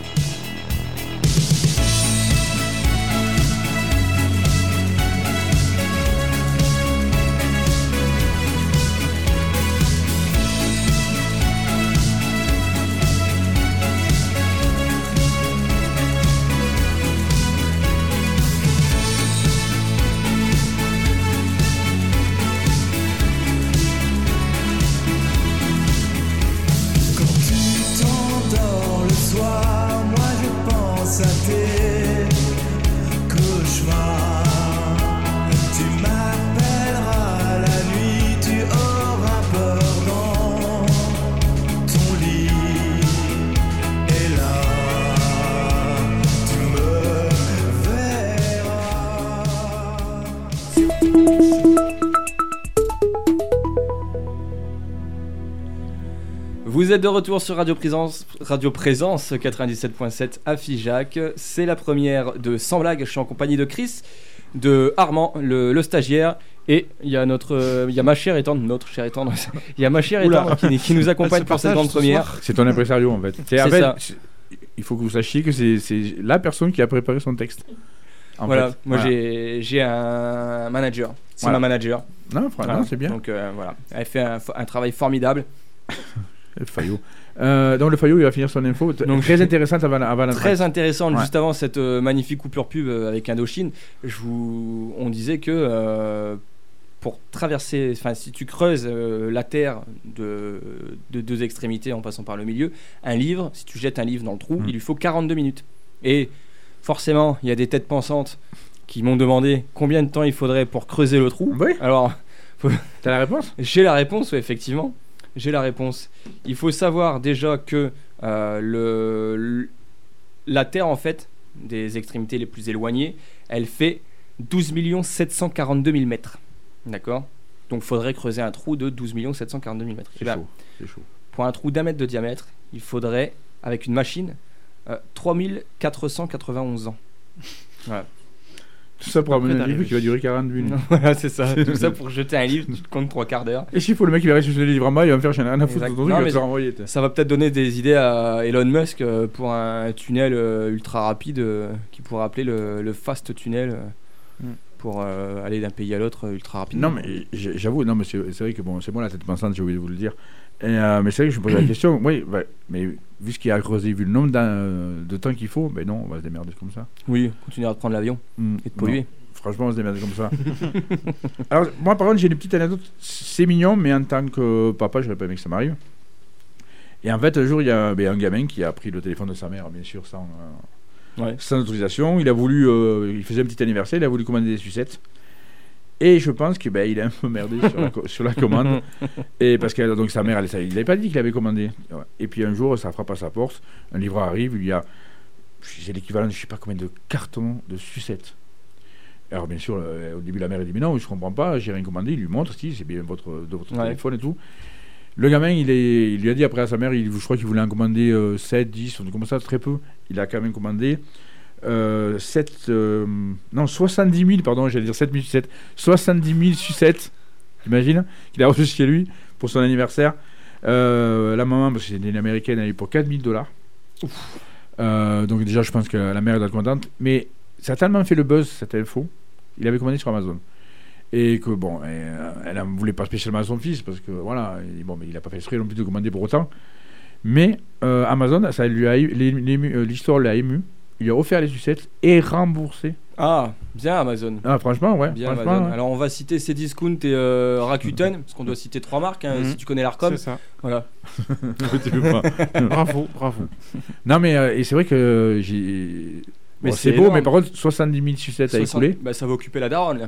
Quand tu t'endors le soir, moi je pense à tes cauchemars. Tu m'appelleras la nuit, tu auras peur dans ton lit. Et là, tu me verras. Vous êtes de retour sur Radio Présence, Radio Présence quatre-vingt-dix-sept point sept à Figeac. C'est la première de Sans blague. Je suis en compagnie de Chris, de Armand, le, le stagiaire, et il y a notre, euh, il y a ma chère et tendre, notre chère et tendre, il y a ma chère et Oula. tendre qui, qui nous accompagne Elle se pour cette partage grande ce première. soir. C'est ton impresario en fait. C'est C'est en fait, ça. c'est- il faut que vous sachiez que c'est c'est la personne qui a préparé son texte. En Voilà, fait. moi Voilà. j'ai j'ai un manager, c'est Voilà. ma manager. Non, franchement, Voilà. c'est bien. Donc euh, voilà, elle fait un, un travail formidable. Le Fayot. Euh, donc le Fayot, il va finir son info. T- Donc, très intéressante avant, la- avant la Très intéressante, Ouais. juste avant cette euh, magnifique coupure pub euh, avec Indochine, je vous, on disait que euh, pour traverser, enfin si tu creuses euh, la terre de, de deux extrémités en passant par le milieu, un livre, si tu jettes un livre dans le trou, Mm. il lui faut quarante-deux minutes. Et forcément, il y a des têtes pensantes qui m'ont demandé combien de temps il faudrait pour creuser le trou. Oui. Alors, T'as la réponse j'ai la réponse, oui, effectivement. J'ai la réponse. Il faut savoir déjà que euh, le, le- la Terre, en fait, des extrémités les plus éloignées, elle fait douze millions sept cent quarante-deux mille mètres. D'accord. Donc, il faudrait creuser un trou de douze millions sept cent quarante-deux mille mètres. C'est Eh ben, chaud. C'est chaud. pour un trou d'un mètre de diamètre, il faudrait, avec une machine, euh, trois mille quatre cent quatre-vingt-onze ans. Voilà. Tout ça pour amener un d'arriver. livre qui va durer quarante minutes. Voilà, c'est ça. Tout ça pour jeter un livre, tu te comptes trois quarts d'heure. Et s'il faut, le mec il va rester sur le livre en bas, il va me faire j'en ai rien à foutre de Exact. ton truc, Non, il va mais te le renvoyer. t'es. Ça va peut-être donner des idées à Elon Musk euh, pour un tunnel euh, ultra rapide euh, qui pourrait appeler le, le fast tunnel euh, Mm. pour euh, aller d'un pays à l'autre euh, ultra rapide. Non, mais j'ai- j'avoue, non, mais c'est c'est vrai que bon, c'est moi la tête pensante, j'ai oublié de vous le dire. Et, euh, mais c'est vrai que je me pose la question, oui, bah, mais vu ce qu'il y a à creuser, vu le nombre d'un- de temps qu'il faut, ben non, on va se démerder comme ça. Oui, continuer à prendre l'avion Mm, et de polluer. non, franchement, on va se démerder comme ça. Alors, moi, par contre, j'ai une petite anecdote, c'est mignon, mais en tant que papa, j'aurais pas aimé que ça m'arrive. Et en fait, un jour, il y a ben, un gamin qui a pris le téléphone de sa mère, bien sûr, sans, euh, Ouais. sans autorisation. Il a voulu, euh, il faisait un petit anniversaire, il a voulu commander des sucettes. Et je pense que ben, il a un peu merdé sur la, co- sur la commande. Et parce que donc sa mère, elle, ça- il n'avait pas dit qu'il avait commandé. Et puis un jour, ça frappe à sa porte. Un livreur arrive, il y a, c'est l'équivalent de je sais pas combien de cartons de sucettes. Alors bien sûr, euh, au début, la mère elle dit mais non, je comprends pas, j'ai rien commandé. Il lui montre, si c'est bien votre, de votre Ouais. téléphone et tout. Le gamin, il, est, il lui a dit après à sa mère, il, je crois qu'il voulait en commander euh, sept, dix, on comme ça, très peu. Il a quand même commandé euh, sept, euh, non, soixante-dix mille, pardon, j'allais dire sept mille sucettes, soixante-dix mille sucettes, t'imagines, qu'il a reçu chez lui pour son anniversaire. Euh, la maman, parce que c'est une américaine, elle est pour quatre mille dollars. Euh, donc déjà, je pense que la mère doit être contente. Mais ça a tellement fait le buzz, cette info, il avait commandé sur Amazon. Et que bon, euh, elle ne voulait pas spécialement à son fils, parce que voilà, il, bon, mais il n'a pas fait exprès non plus de commander pour autant. Mais euh, Amazon, ça lui a ému- l'ému- euh, l'histoire l'a ému. Il lui a offert les sucettes et remboursé. Ah, bien Amazon. Ah, franchement, ouais. Bien franchement, Amazon. ouais. Alors on va citer Cdiscount et euh, Rakuten, parce qu'on doit citer trois marques, hein, Mhm. si tu connais l'Arcom. C'est ça. Voilà. Tu veux pas. Bravo, bravo. Non, mais euh, et c'est vrai que j'ai. Mais Bon, c'est c'est beau, énorme. mais par contre, soixante-dix mille sucettes à soixante écouler. Bah, ça va occuper la daronne là.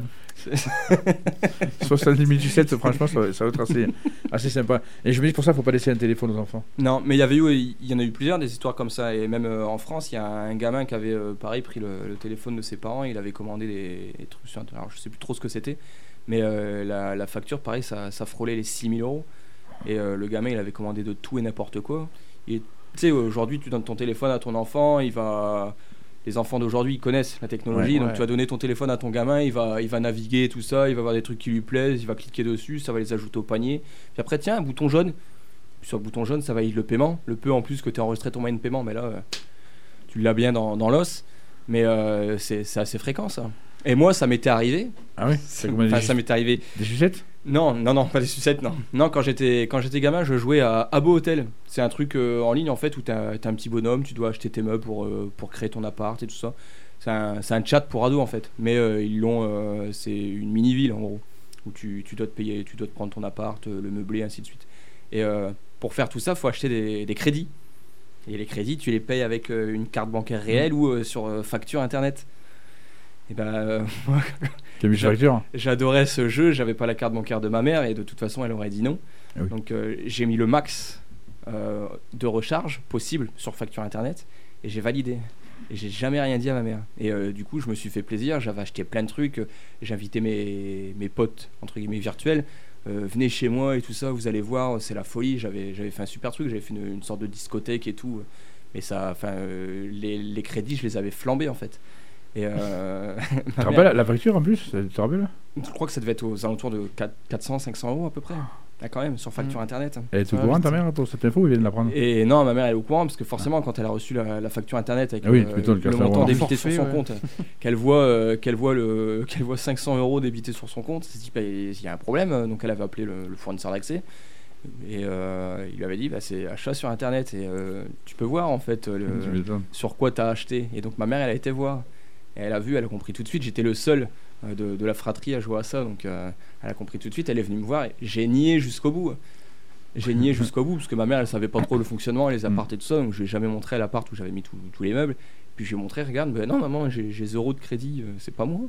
soixante-dix mille sucettes, franchement, ça, ça va être assez, assez sympa. Et je me dis, pour ça, il ne faut pas laisser un téléphone aux enfants. Non, mais il y avait eu, il y en a eu plusieurs des histoires comme ça, et même euh, en France, il y a un gamin qui avait euh, pareil pris le, le téléphone de ses parents, il avait commandé des, des trucs sur Internet. Alors je sais plus trop ce que c'était, mais euh, la, la facture, pareil, ça, ça frôlait les six mille euros, et euh, le gamin, il avait commandé de tout et n'importe quoi. Et tu sais, aujourd'hui, tu donnes ton téléphone à ton enfant, il va. Les enfants d'aujourd'hui, ils connaissent la technologie, Ouais, donc ouais. tu vas donner ton téléphone à ton gamin, il va, il va naviguer, tout ça, il va voir des trucs qui lui plaisent, il va cliquer dessus, ça va les ajouter au panier. Puis après, tiens, un bouton jaune. Puis sur le bouton jaune, ça valide le paiement. Le peu en plus que tu as enregistré ton moyen de paiement, mais là, euh, tu l'as bien dans, dans l'os. Mais euh, c'est c'est assez fréquent, ça. Et moi, ça m'était arrivé. Ah oui C'est- commandé Enfin, des, ça m'était arrivé. des sucettes Non, non, non, pas des sucettes, non. Non, quand j'étais quand j'étais gamin, je jouais à Abo Hotel. C'est un truc euh, en ligne, en fait, où tu as un petit bonhomme, tu dois acheter tes meubles pour, euh, pour créer ton appart et tout ça. C'est un, c'est un chat pour ados, en fait. Mais euh, ils l'ont... euh, c'est une mini-ville, en gros, où tu, tu dois te payer, tu dois te prendre ton appart, euh, le meubler, ainsi de suite. Et euh, pour faire tout ça, il faut acheter des, des crédits. Et les crédits, tu les payes avec euh, une carte bancaire réelle ou euh, sur euh, facture Internet. Et ben, euh, moi, Tu as mis J'a- facture j'adorais ce jeu, j'avais pas la carte bancaire de ma mère et de toute façon elle aurait dit non. Ah oui. Donc euh, j'ai mis le max euh, de recharge possible sur facture internet et j'ai validé. Et j'ai jamais rien dit à ma mère. Et euh, du coup je me suis fait plaisir, j'avais acheté plein de trucs, j'ai invité mes, mes potes entre guillemets virtuels. Euh, venez chez moi et tout ça, vous allez voir, c'est la folie. J'avais, j'avais fait un super truc, j'avais fait une, une sorte de discothèque et tout. Mais ça, enfin, euh, les, les crédits, je les avais flambés en fait. Et euh, Tu ma te mère- rappelles la facture en plus Tu te rappelles je crois que ça devait être aux alentours de quatre cents, cinq cents euros à peu près. Ah, quand même, sur facture Mm. internet. Elle est Ça au va courant vite. ta mère pour cette info ou il vient de l'apprendre Et non, ma mère elle est au courant parce que forcément, quand elle a reçu la, la facture internet avec Ah oui, euh, tu m'étonnes, le qu'elle fait montant avoir un débité sur forfait, son ouais. compte, qu'elle voit, euh, qu'elle voit le, qu'elle voit cinq cents euros débités sur son compte, elle s'est dit bah, il y a un problème, donc elle avait appelé le, le fournisseur d'accès. Et euh, il lui avait dit bah, c'est achat sur internet et euh, tu peux voir en fait le, Tu m'étonnes. sur quoi tu as acheté. Et donc ma mère, elle a été voir. Et elle a vu, elle a compris tout de suite. J'étais le seul euh, de, de la fratrie à jouer à ça. Donc euh, elle a compris tout de suite. Elle est venue me voir. Et j'ai nié jusqu'au bout. J'ai nié jusqu'au bout parce que ma mère, elle savait pas trop le fonctionnement, les apparts et tout ça. Donc je lui ai jamais montré l'appart où j'avais mis tout- tous les meubles. Puis je lui ai montré, regarde, ben non maman, j'ai j'ai zéro de crédit, euh, c'est pas moi.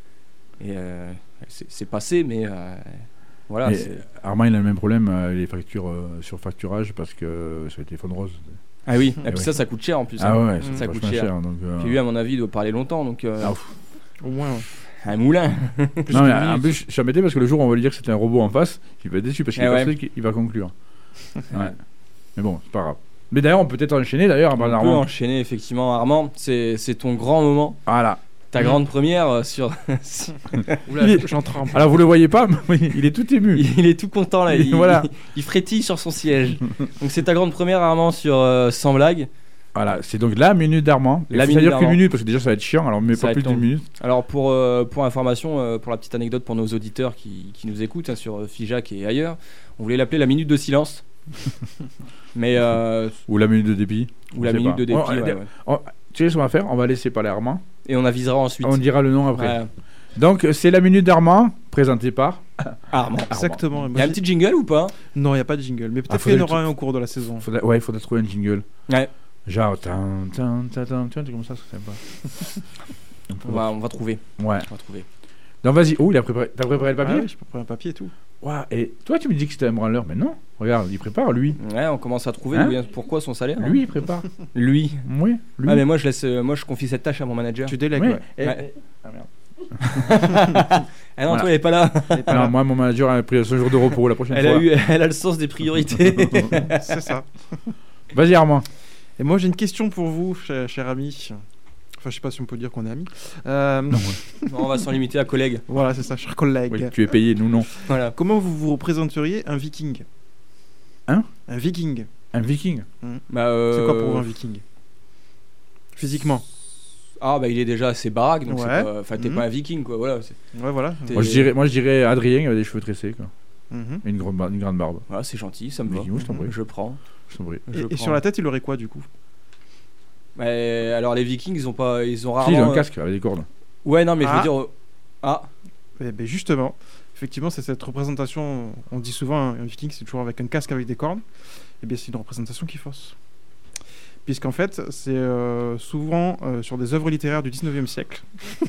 Et euh, c'est c'est passé, mais euh, voilà. Mais c'est- Armand, il a le même problème, euh, les factures euh, sur facturage parce que euh, sur les téléphones roses. Ah oui, et Eh puis oui. ça, ça coûte cher en plus. Ah hein. ouais, Mm. ça, Ça coûte coûte cher. cher. Donc, euh, Puis lui, à mon avis, il doit parler longtemps. Donc euh, Ah, Au moins, ouais. un moulin. Plus non, qu'une mais en minute. plus, je suis embêté parce que le jour où on va lui dire que c'était un robot en face, il va être déçu parce qu'il Eh est ouais. persuadé qu'il va conclure. Ouais. Mais bon, c'est pas grave. Mais d'ailleurs, on peut peut-être enchaîner d'ailleurs, On Armand peut Armand. enchaîner effectivement, Armand. C'est c'est ton grand moment. Voilà. Ta grande première euh, sur. Oula, Il est- j'en tremble. Alors vous le voyez pas, mais il est tout ému. il est tout content là. Il, Voilà. il, il frétille sur son siège. Donc c'est ta grande première, Armand, sur euh, Sans blague. Voilà, c'est donc la minute d'Armand. La La minute minute dire qu'une d'Armand. minute parce que déjà ça va être chiant, alors mais Ça va pas plus être d'une long. minute. Alors pour, euh, pour information, euh, pour la petite anecdote pour nos auditeurs qui, qui nous écoutent hein, sur euh, Figeac et ailleurs, on voulait l'appeler la minute de silence. Mais euh, Ou la minute de dépit. ou Je la sais minute pas. de dépit. Oh, ouais, allez, ouais. oh, tu sais ce qu'on va faire? On va laisser parler Armand. Et on avisera ensuite. On dira le nom après. Ouais. Donc c'est la minute d'Armand, présentée par. Armand. Exactement. Il y a un petit jingle ou pas? Non, il n'y a pas de jingle. Mais peut-être Ah, qu'il y en faudrait aura le- un au cours de la saison. Faudrait- ouais, il faudrait trouver un jingle. Ouais. Genre, tan, tan, tan, tan, tan, comme ça, c'est sympa. On peut On voir. va, on va trouver. Ouais. On va trouver. Donc vas-y. Oh, il a préparé. T'as préparé le Ah papier? oui, je peux prendre un papier et tout. Ouah, et toi, tu me dis que c'était un branleur, mais non. Regarde, il prépare, lui. Ouais, on commence à trouver Hein d'où vient- pourquoi son salaire. hein. Lui, il prépare. Lui. Oui, lui. Ah mais moi je laisse, euh, moi je confie cette tâche à mon manager. Tu délègues, Oui. ouais. Et- Ouais. et- Ah merde. Ah non, Voilà. toi elle est pas là. Elle est pas Non, là. moi, mon manager a pris ce jour de repos la prochaine Elle fois. a eu, elle a le sens des priorités. C'est ça. Vas-y, Armand. Et moi, j'ai une question pour vous, cher, cher ami. Enfin, je sais pas si on peut dire qu'on est amis. Euh, Non, on va s'en limiter à collègue. Voilà, c'est ça, cher collègue. Oui, tu es payé, nous non. Voilà. Comment vous vous représenteriez un viking? Hein? Un viking. Un viking. Bah, euh, C'est quoi pour vous un viking? Physiquement. Ah bah il est déjà assez baraque, donc c'est Ouais. pas- enfin t'es Mhm. pas un viking quoi. Voilà. c'est- Ouais, voilà. T'es- Moi je, dirais, moi, je dirais Adrien, il avait des cheveux tressés, quoi. Mhm. Et une, grande bar- une grande barbe. Voilà, c'est gentil, ça me va. Viking, je t'en prie. Je prends. Je t'en prie. Je Et, et prends. sur la tête, il aurait quoi du coup? Mais alors les vikings ils ont pas, ils ont Si, rarement. il a un euh, casque avec des cordes. Ouais non mais je Ah. veux dire. euh, Ah. Eh ben justement, effectivement, c'est cette représentation. On dit souvent un, un viking, c'est toujours avec un casque avec des cornes. Et bien, c'est une représentation qui est fausse. Puisqu'en fait, c'est euh, souvent euh, sur des œuvres littéraires du dix-neuvième siècle.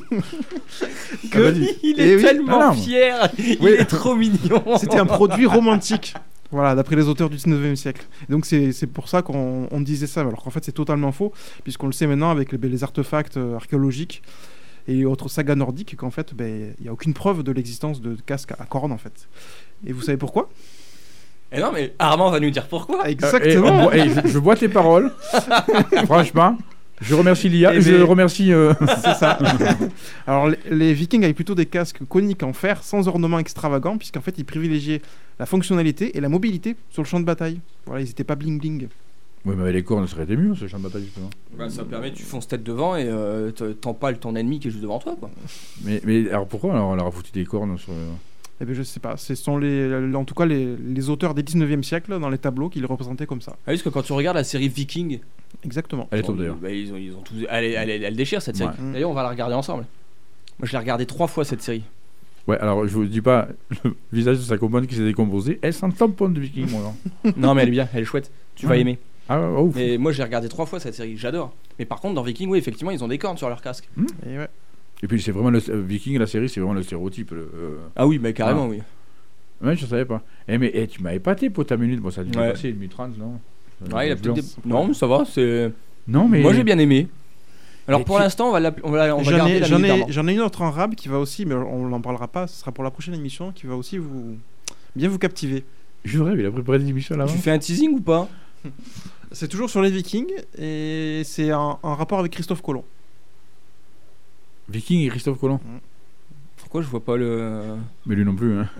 Ah, vas-y. Il Eh est oui. tellement Ah non. fier. Il Oui. est trop mignon. C'était un produit romantique. Voilà, d'après les auteurs du dix-neuvième siècle. Et donc c'est c'est pour ça qu'on on disait ça, alors qu'en fait c'est totalement faux, puisqu'on le sait maintenant avec les, ben, les artefacts euh, archéologiques et autres sagas nordiques, qu'en fait ben, il n'y a aucune preuve de l'existence de casques à cornes en fait. Et vous savez pourquoi? Et non mais Armand va nous dire pourquoi. Exactement. Euh, et on boit- et je, je bois tes paroles. Franchement, je remercie l'I A. Eh Je ben- remercie. euh, C'est ça. Alors, les, les Vikings avaient plutôt des casques coniques en fer, sans ornement extravagant, puisqu'en fait, ils privilégiaient la fonctionnalité et la mobilité sur le champ de bataille. Voilà, ils n'étaient pas bling-bling. Oui, mais avec les cornes, ça aurait été mieux ce champ de bataille, justement. Bah, ça permet, tu fonces tête devant et euh, te- t'empales ton ennemi qui est juste devant toi quoi. Mais, mais alors pourquoi alors, on leur a foutu des cornes sur. Eh bien, je sais pas. Ce sont les, en tout cas les, les auteurs des dix-neuvième siècle, dans les tableaux, qui les représentaient comme ça. Ah, parce que quand tu regardes la série Viking, Exactement. Elle est top d'ailleurs. bah, ils ont, ils ont tous, elle, est- elle, est- elle déchire cette série. Ouais. D'ailleurs on va la regarder ensemble. Moi je l'ai regardé trois fois cette série. Ouais, alors je vous dis pas le visage de sa compagne qui s'est décomposé. Elle sent tampon de viking, moi. non. Non mais elle est bien, elle est chouette. Tu vas Ouais. aimer. Ah, ouais, oh, ouf. Mais moi j'ai regardé trois fois cette série, j'adore. Mais par contre dans Viking, oui effectivement ils ont des cornes sur leur casque. Et ouais. Et puis c'est vraiment le euh, viking, la série, c'est vraiment le stéréotype. le, euh, Ah oui mais carrément Ah. oui. Ouais, je savais pas. Eh, mais eh, tu m'as épaté pour ta minute. Bon, ça a dû Ouais. passer une minute trente, non Ouais, il a Je peut-être dis des... Non mais ça va, c'est... Non, mais. Moi j'ai bien aimé. Alors Mais pour tu- l'instant on va, l'app- on va, on va J'en garder ai, la j'en minute ai, d'Armand. j'en ai une autre en rab qui va aussi, mais on n'en parlera pas, ce sera pour la prochaine émission, qui va aussi vous bien vous captiver. Je rêve, il a préparé des émissions là-bas. Tu fais un teasing ou pas? C'est toujours sur les Vikings et c'est en, en rapport avec Christophe Colomb. Viking et Christophe Colomb. Pourquoi je vois pas le... Mais lui non plus, hein.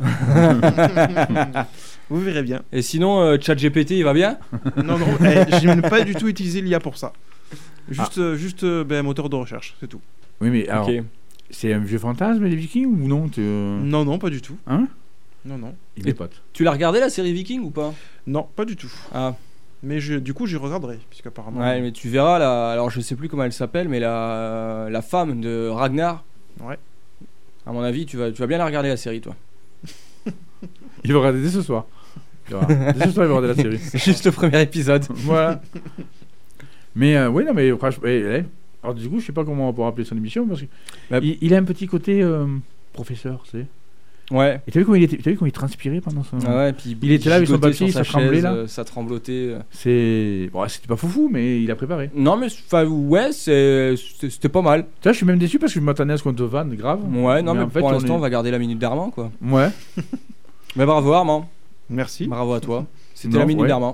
Vous verrez bien. Et sinon euh, ChatGPT il va bien? Non, non, eh, j'ai même pas du tout utilisé l'I A pour ça. Juste, euh, juste euh, ben, un moteur de recherche, c'est tout. Oui, mais alors, Ok. c'est un vieux fantasme, les Vikings, ou non tu, euh, Non, non, pas du tout. Hein Non, non. Il est pote. Tu l'as regardé la série Viking ou pas? Non, pas du tout. Ah Mais je, du coup, j'y regarderai, puisqu'apparemment. ouais mais tu verras là, alors je sais plus comment elle s'appelle mais la, la femme de Ragnar. Ouais. À mon avis tu vas, tu vas bien la regarder la série toi. Il va regarder dès ce soir. Il va- dès ce soir, il va regarder la série. Juste le premier épisode. Voilà. Mais euh, oui, non, mais franchement. eh, eh. Alors, du coup, je sais pas comment on pourra appeler son émission parce que Bah, il, il a un petit côté euh, professeur, tu sais. Ouais. Et t'as vu comment il était, t'as vu comment il transpirait pendant son. Ah ouais, puis Il était là avec son gigotait papier, sur sa ça tremblait, chaise, là. euh, ça tremblotait. euh. C'est. Bon, c'était pas foufou, mais il a préparé. Non mais enfin ouais, c'est c'est- c'était pas mal. Tu vois, je suis même déçu parce que je m'attendais à ce qu'on te vanne grave. Ouais, non mais, en fait, pour on l'instant est- on va garder la minute d'Armand quoi. Ouais. Mais bravo Armand. Merci. Bravo à toi. C'était Non, la minute ouais. d'Armand.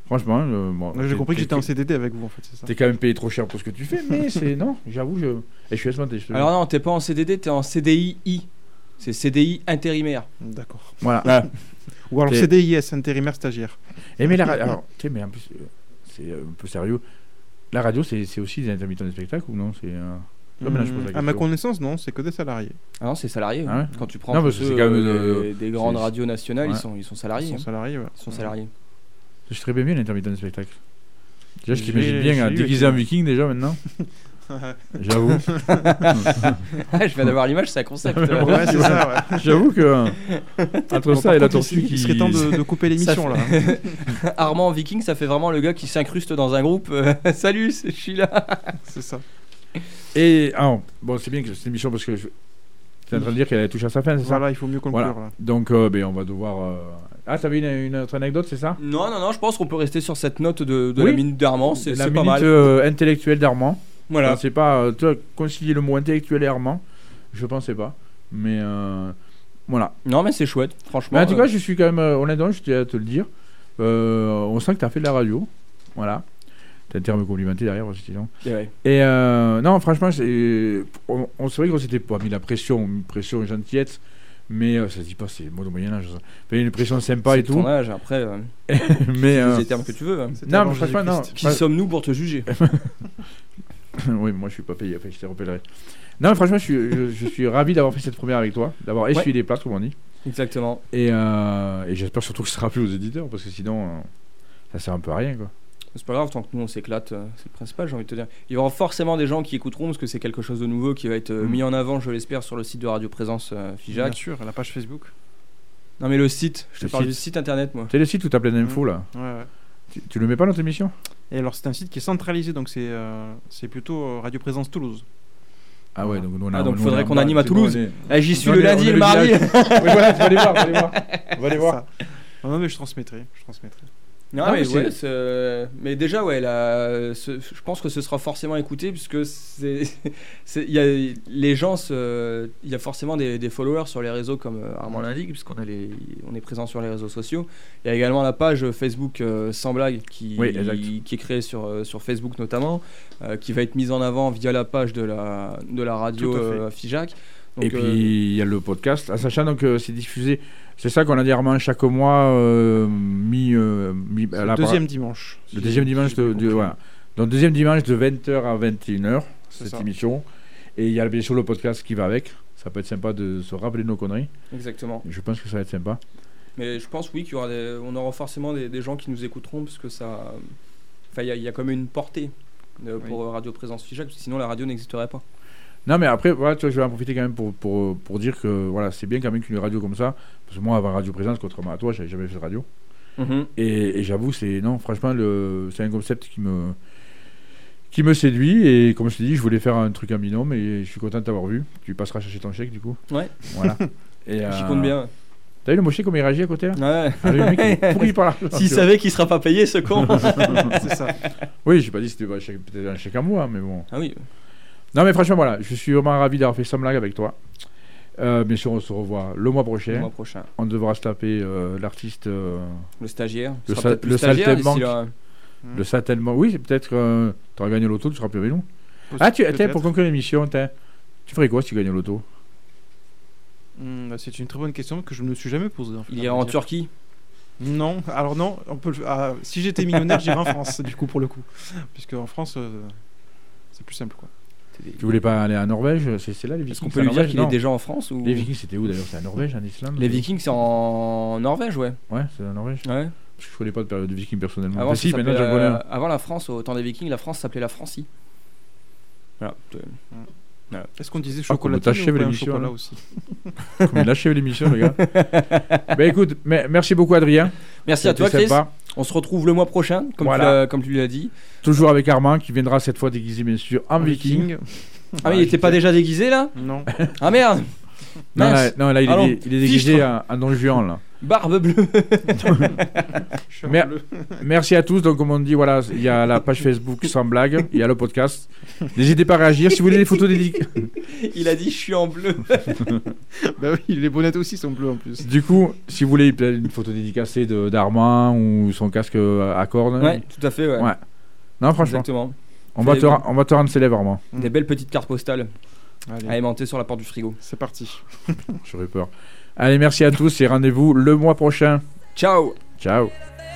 Franchement, euh, bon, J'ai t'es- compris que t'es- j'étais en C D D avec vous en fait, c'est ça. T'es quand même payé trop cher pour ce que tu fais, mais c'est non, j'avoue, je et je suis espanté. je te Alors jure. non, t'es pas en C D D, t'es en C D I I. C'est C D I intérimaire. D'accord. Voilà. Voilà. Ou alors Et- C D I S, intérimaire stagiaire. Et mais la radio, alors, tu sais, mais en plus, euh, c'est euh, un peu sérieux. La radio, c'est c'est aussi des intermittents de spectacle ou non? C'est euh... non, mais là, je pose la À ma question. connaissance, non, c'est que des salariés. Ah non, c'est salarié. Ah ouais Quand tu prends Non, tous parce que ceux, c'est quand même, euh, euh, des, des grandes c'est- radios nationales, ouais. ils, sont, ils sont Ils salariés. sont hein. salariés, ouais. Ils sont salariés. Je serais bien bien l'intermittent de spectacle. Déjà, je J'ai- t'imagine bien j'ai à eu déguisé avec- en viking déjà maintenant. J'avoue. Ah, je viens d'avoir l'image, c'est un concept. Ouais, Ouais, c'est ça, ouais. J'avoue que euh, entre Bon, ça par et la contre, tortue il, qui. il serait temps de, de couper l'émission Ça là. Armand Viking, ça fait vraiment le gars qui s'incruste dans un groupe. euh, Salut, c'est- je suis là. C'est ça. Et ah, bon, c'est bien que cette émission parce que je. Tu es en train de dire qu'elle touche à sa fin, c'est ça? Voilà, il faut mieux conclure Voilà. là. Donc, euh, ben, on va devoir. euh, Ah, t'avais une, une autre anecdote, c'est ça? Non, non, non, je pense qu'on peut rester sur cette note de, de Oui. la minute d'Armand. C'est La c'est pas minute mal. euh, intellectuelle d'Armand. Voilà. Je sais pas, euh, tu vois, concilier le mot intellectuel et Armand, je pensais pas. Mais euh, voilà. Non, mais c'est chouette, franchement. Mais en tout euh, cas, je suis quand même euh, honnêtement, je tiens à te le dire. Euh, on sent que tu as fait de la radio. Voilà. T'as intérêt à me complimenter derrière, parce que sinon. et ouais. Et euh, non, franchement, c'est, on, on c'est vrai qu'on s'était pas mis la pression, une pression gentillette, mais euh, ça se dit pas, c'est le mot au Moyen-Âge. Ça. Fait une pression sympa C'est et tout. ton âge, après, euh, mais c'est euh, les termes que tu veux. hein. C'était non, avant mais franchement, non. Jésus-Christ. Qui sommes-nous pour te juger? Oui, moi je suis pas payé, enfin je te rappellerai. Non, mais franchement, je suis, je, je suis ravi d'avoir fait cette première avec toi, d'avoir essuyé les plates, comme on dit. Exactement. Et, euh, et j'espère surtout que ce sera plus aux éditeurs, parce que sinon, euh, ça sert un peu à rien, quoi. C'est pas grave, tant que nous on s'éclate, euh, c'est le principal, j'ai envie de te dire. Il y aura forcément des gens qui écouteront parce que c'est quelque chose de nouveau qui va être euh, Mm. mis en avant, je l'espère, sur le site de Radio Présence euh, Bien Figeac. sûr, la page Facebook. Non, mais le site, je te Le parle site. du site internet, moi. C'est le site où t'as plein d'infos, là. Ouais, ouais. Tu, tu le mets pas dans ta émission? Et alors, c'est un site qui est centralisé, donc c'est euh, c'est plutôt euh, Radio Présence Toulouse. Ah ouais, donc nous on a. Ah, donc nous, faudrait on est qu'on en bas, anime à tu vois, Toulouse. on est- Ah, j'y suis on le est- on lundi est et le mardi. village. Oui, voilà, tu vas aller voir, tu vas aller voir. On va aller C'est voir. ça. Non, non, mais je transmettrai. Je transmettrai. Non, Non, mais, mais c'est- ouais, c'est- mais déjà, ouais, là, ce- je pense que ce sera forcément écouté puisque c'est, c'est- il y a les gens, se- il y a forcément des, des followers sur les réseaux comme euh, Armand l'indique puisqu'on a les, on est présent sur les réseaux sociaux. Il y a également la page Facebook euh, Sans Blague qui, Oui, exact. qui est créée sur, euh, sur Facebook notamment, euh, qui va être mise en avant via la page de la, de la radio Tout à fait. euh, Figeac. Donc, Et puis euh, il y a le podcast. À sachant donc euh, c'est diffusé. C'est ça qu'on a dit Armand chaque mois euh, mi, euh, mi- à Le la- deuxième dimanche. Le si deuxième j'ai- dimanche si de, j'ai de- bien compris. voilà. Donc deuxième dimanche de vingt heures à vingt et une heures C'est cette ça. émission. Et il y a bien sûr le podcast qui va avec. Ça peut être sympa de se rappeler nos conneries. exactement. Je pense que ça va être sympa. Mais je pense oui qu'il y aura des, on aura forcément des, des gens qui nous écouteront parce que ça, enfin il y, a- il y a comme une portée euh, pour euh, Radio Présence Figeac, parce que sinon la radio n'existerait pas. Non mais après voilà, tu vois, je vais en profiter quand même pour, pour, pour dire que voilà, c'est bien quand même qu'une radio comme ça. Parce que moi avant Radio Présence, contrairement à toi, j'avais jamais fait de radio. Et, et j'avoue, c'est non, franchement, le, c'est un concept qui me qui me séduit. Et comme je t'ai dit, je voulais faire un truc en binôme et je suis content de t'avoir vu. Tu passeras chercher ton chèque du coup. Ouais. Voilà. Et J'y euh, compte bien. T'as vu le moché comme il réagit à côté là? Ouais. Ah, le mec il est pourri par là. S'il savait qu'il sera pas payé, ce con. C'est ça. Oui, j'ai pas dit que c'était un chèque- peut-être un chèque à moi, mais bon. Ah oui. Non mais franchement voilà, je suis vraiment ravi d'avoir fait Sans Blague avec toi. Euh, bien sûr, on se revoit le mois Le prochain. mois prochain. On devra se taper euh, l'artiste, euh, Le stagiaire. Le Il sera sa- peut-être plus le stagiaire saltimbanque. d'ici là. le Satellement. Oui, c'est peut-être que tu auras gagné l'auto, tu seras plus avec nous. Ah, tu, tiens, Peut-être. pour conclure l'émission, tiens, tu ferais quoi si tu gagnais l'auto? Hmm, bah, c'est une très bonne question que je ne me suis jamais posée. en fait, Il à ira vrai en dire. Turquie. Non, alors non, on peut le- ah, si j'étais millionnaire, j'irais en France, du coup, pour le coup. Puisque en France, euh, c'est plus simple, quoi. Tu voulais pas aller en Norvège? C'est c'est là les Vikings? Est-ce qu'on c'est peut en lui dire Norvège? qu'il est Non. déjà en France ou... Les Vikings, c'était où d'ailleurs? C'est en Norvège, en Islande? Les Vikings, c'est en Norvège, ouais. Ouais, c'est en Norvège. Ouais. Parce que je connais pas de période de Vikings personnellement. Avant, Enfin, ça si, maintenant s'appelait, j'en connais euh, un. avant la France, au temps des Vikings, la France s'appelait la Francie. Voilà. Est-ce qu'on disait Ah, comme chocolat t'achèves ou pas un l'émission, chocolat hein. aussi? Comme il achève l'émission, le gars. Bah écoute, mais- merci beaucoup Adrien. Merci à C'était toi, Chris. sympa. On se retrouve le mois prochain, comme, Voilà. tu, l'as, comme tu l'as dit. Toujours avec Armand qui viendra cette fois déguisé bien sûr en Un viking. viking. Ah, mais il était pas déjà déguisé là? Non. Ah merde! Non, là, Mince. non, là il, Allons, est, il est déguisé fichtre. en, en Don Juan, là. Barbe bleue. Mer- Merci à tous. Donc, comme on dit, voilà, il y a la page Facebook sans blague, il y a le podcast. N'hésitez pas à réagir. Si vous voulez des photos dédicacées. Il a dit je suis en bleu. Bah oui, les bonnettes aussi sont bleues en plus. Du coup, si vous voulez peut-être une photo dédicacée de, d'Armand ou son casque à cordes. Ouais, tout à fait. Ouais. Ouais. Non, franchement, Exactement. on va, te, ra- on va te rendre célèbre, Armand. Des belles petites cartes postales Allez, à aimanter sur la porte du frigo. c'est parti. J'aurais peur. Allez, merci à tous et rendez-vous le mois prochain. Ciao. Ciao.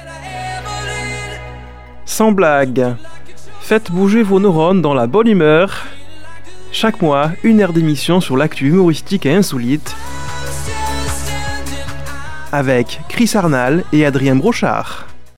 Sans blague. Faites bouger vos neurones dans la bonne humeur. Chaque mois, une heure d'émission sur l'actu humoristique et insolite. Avec Chris Arnal et Adrien Brochard.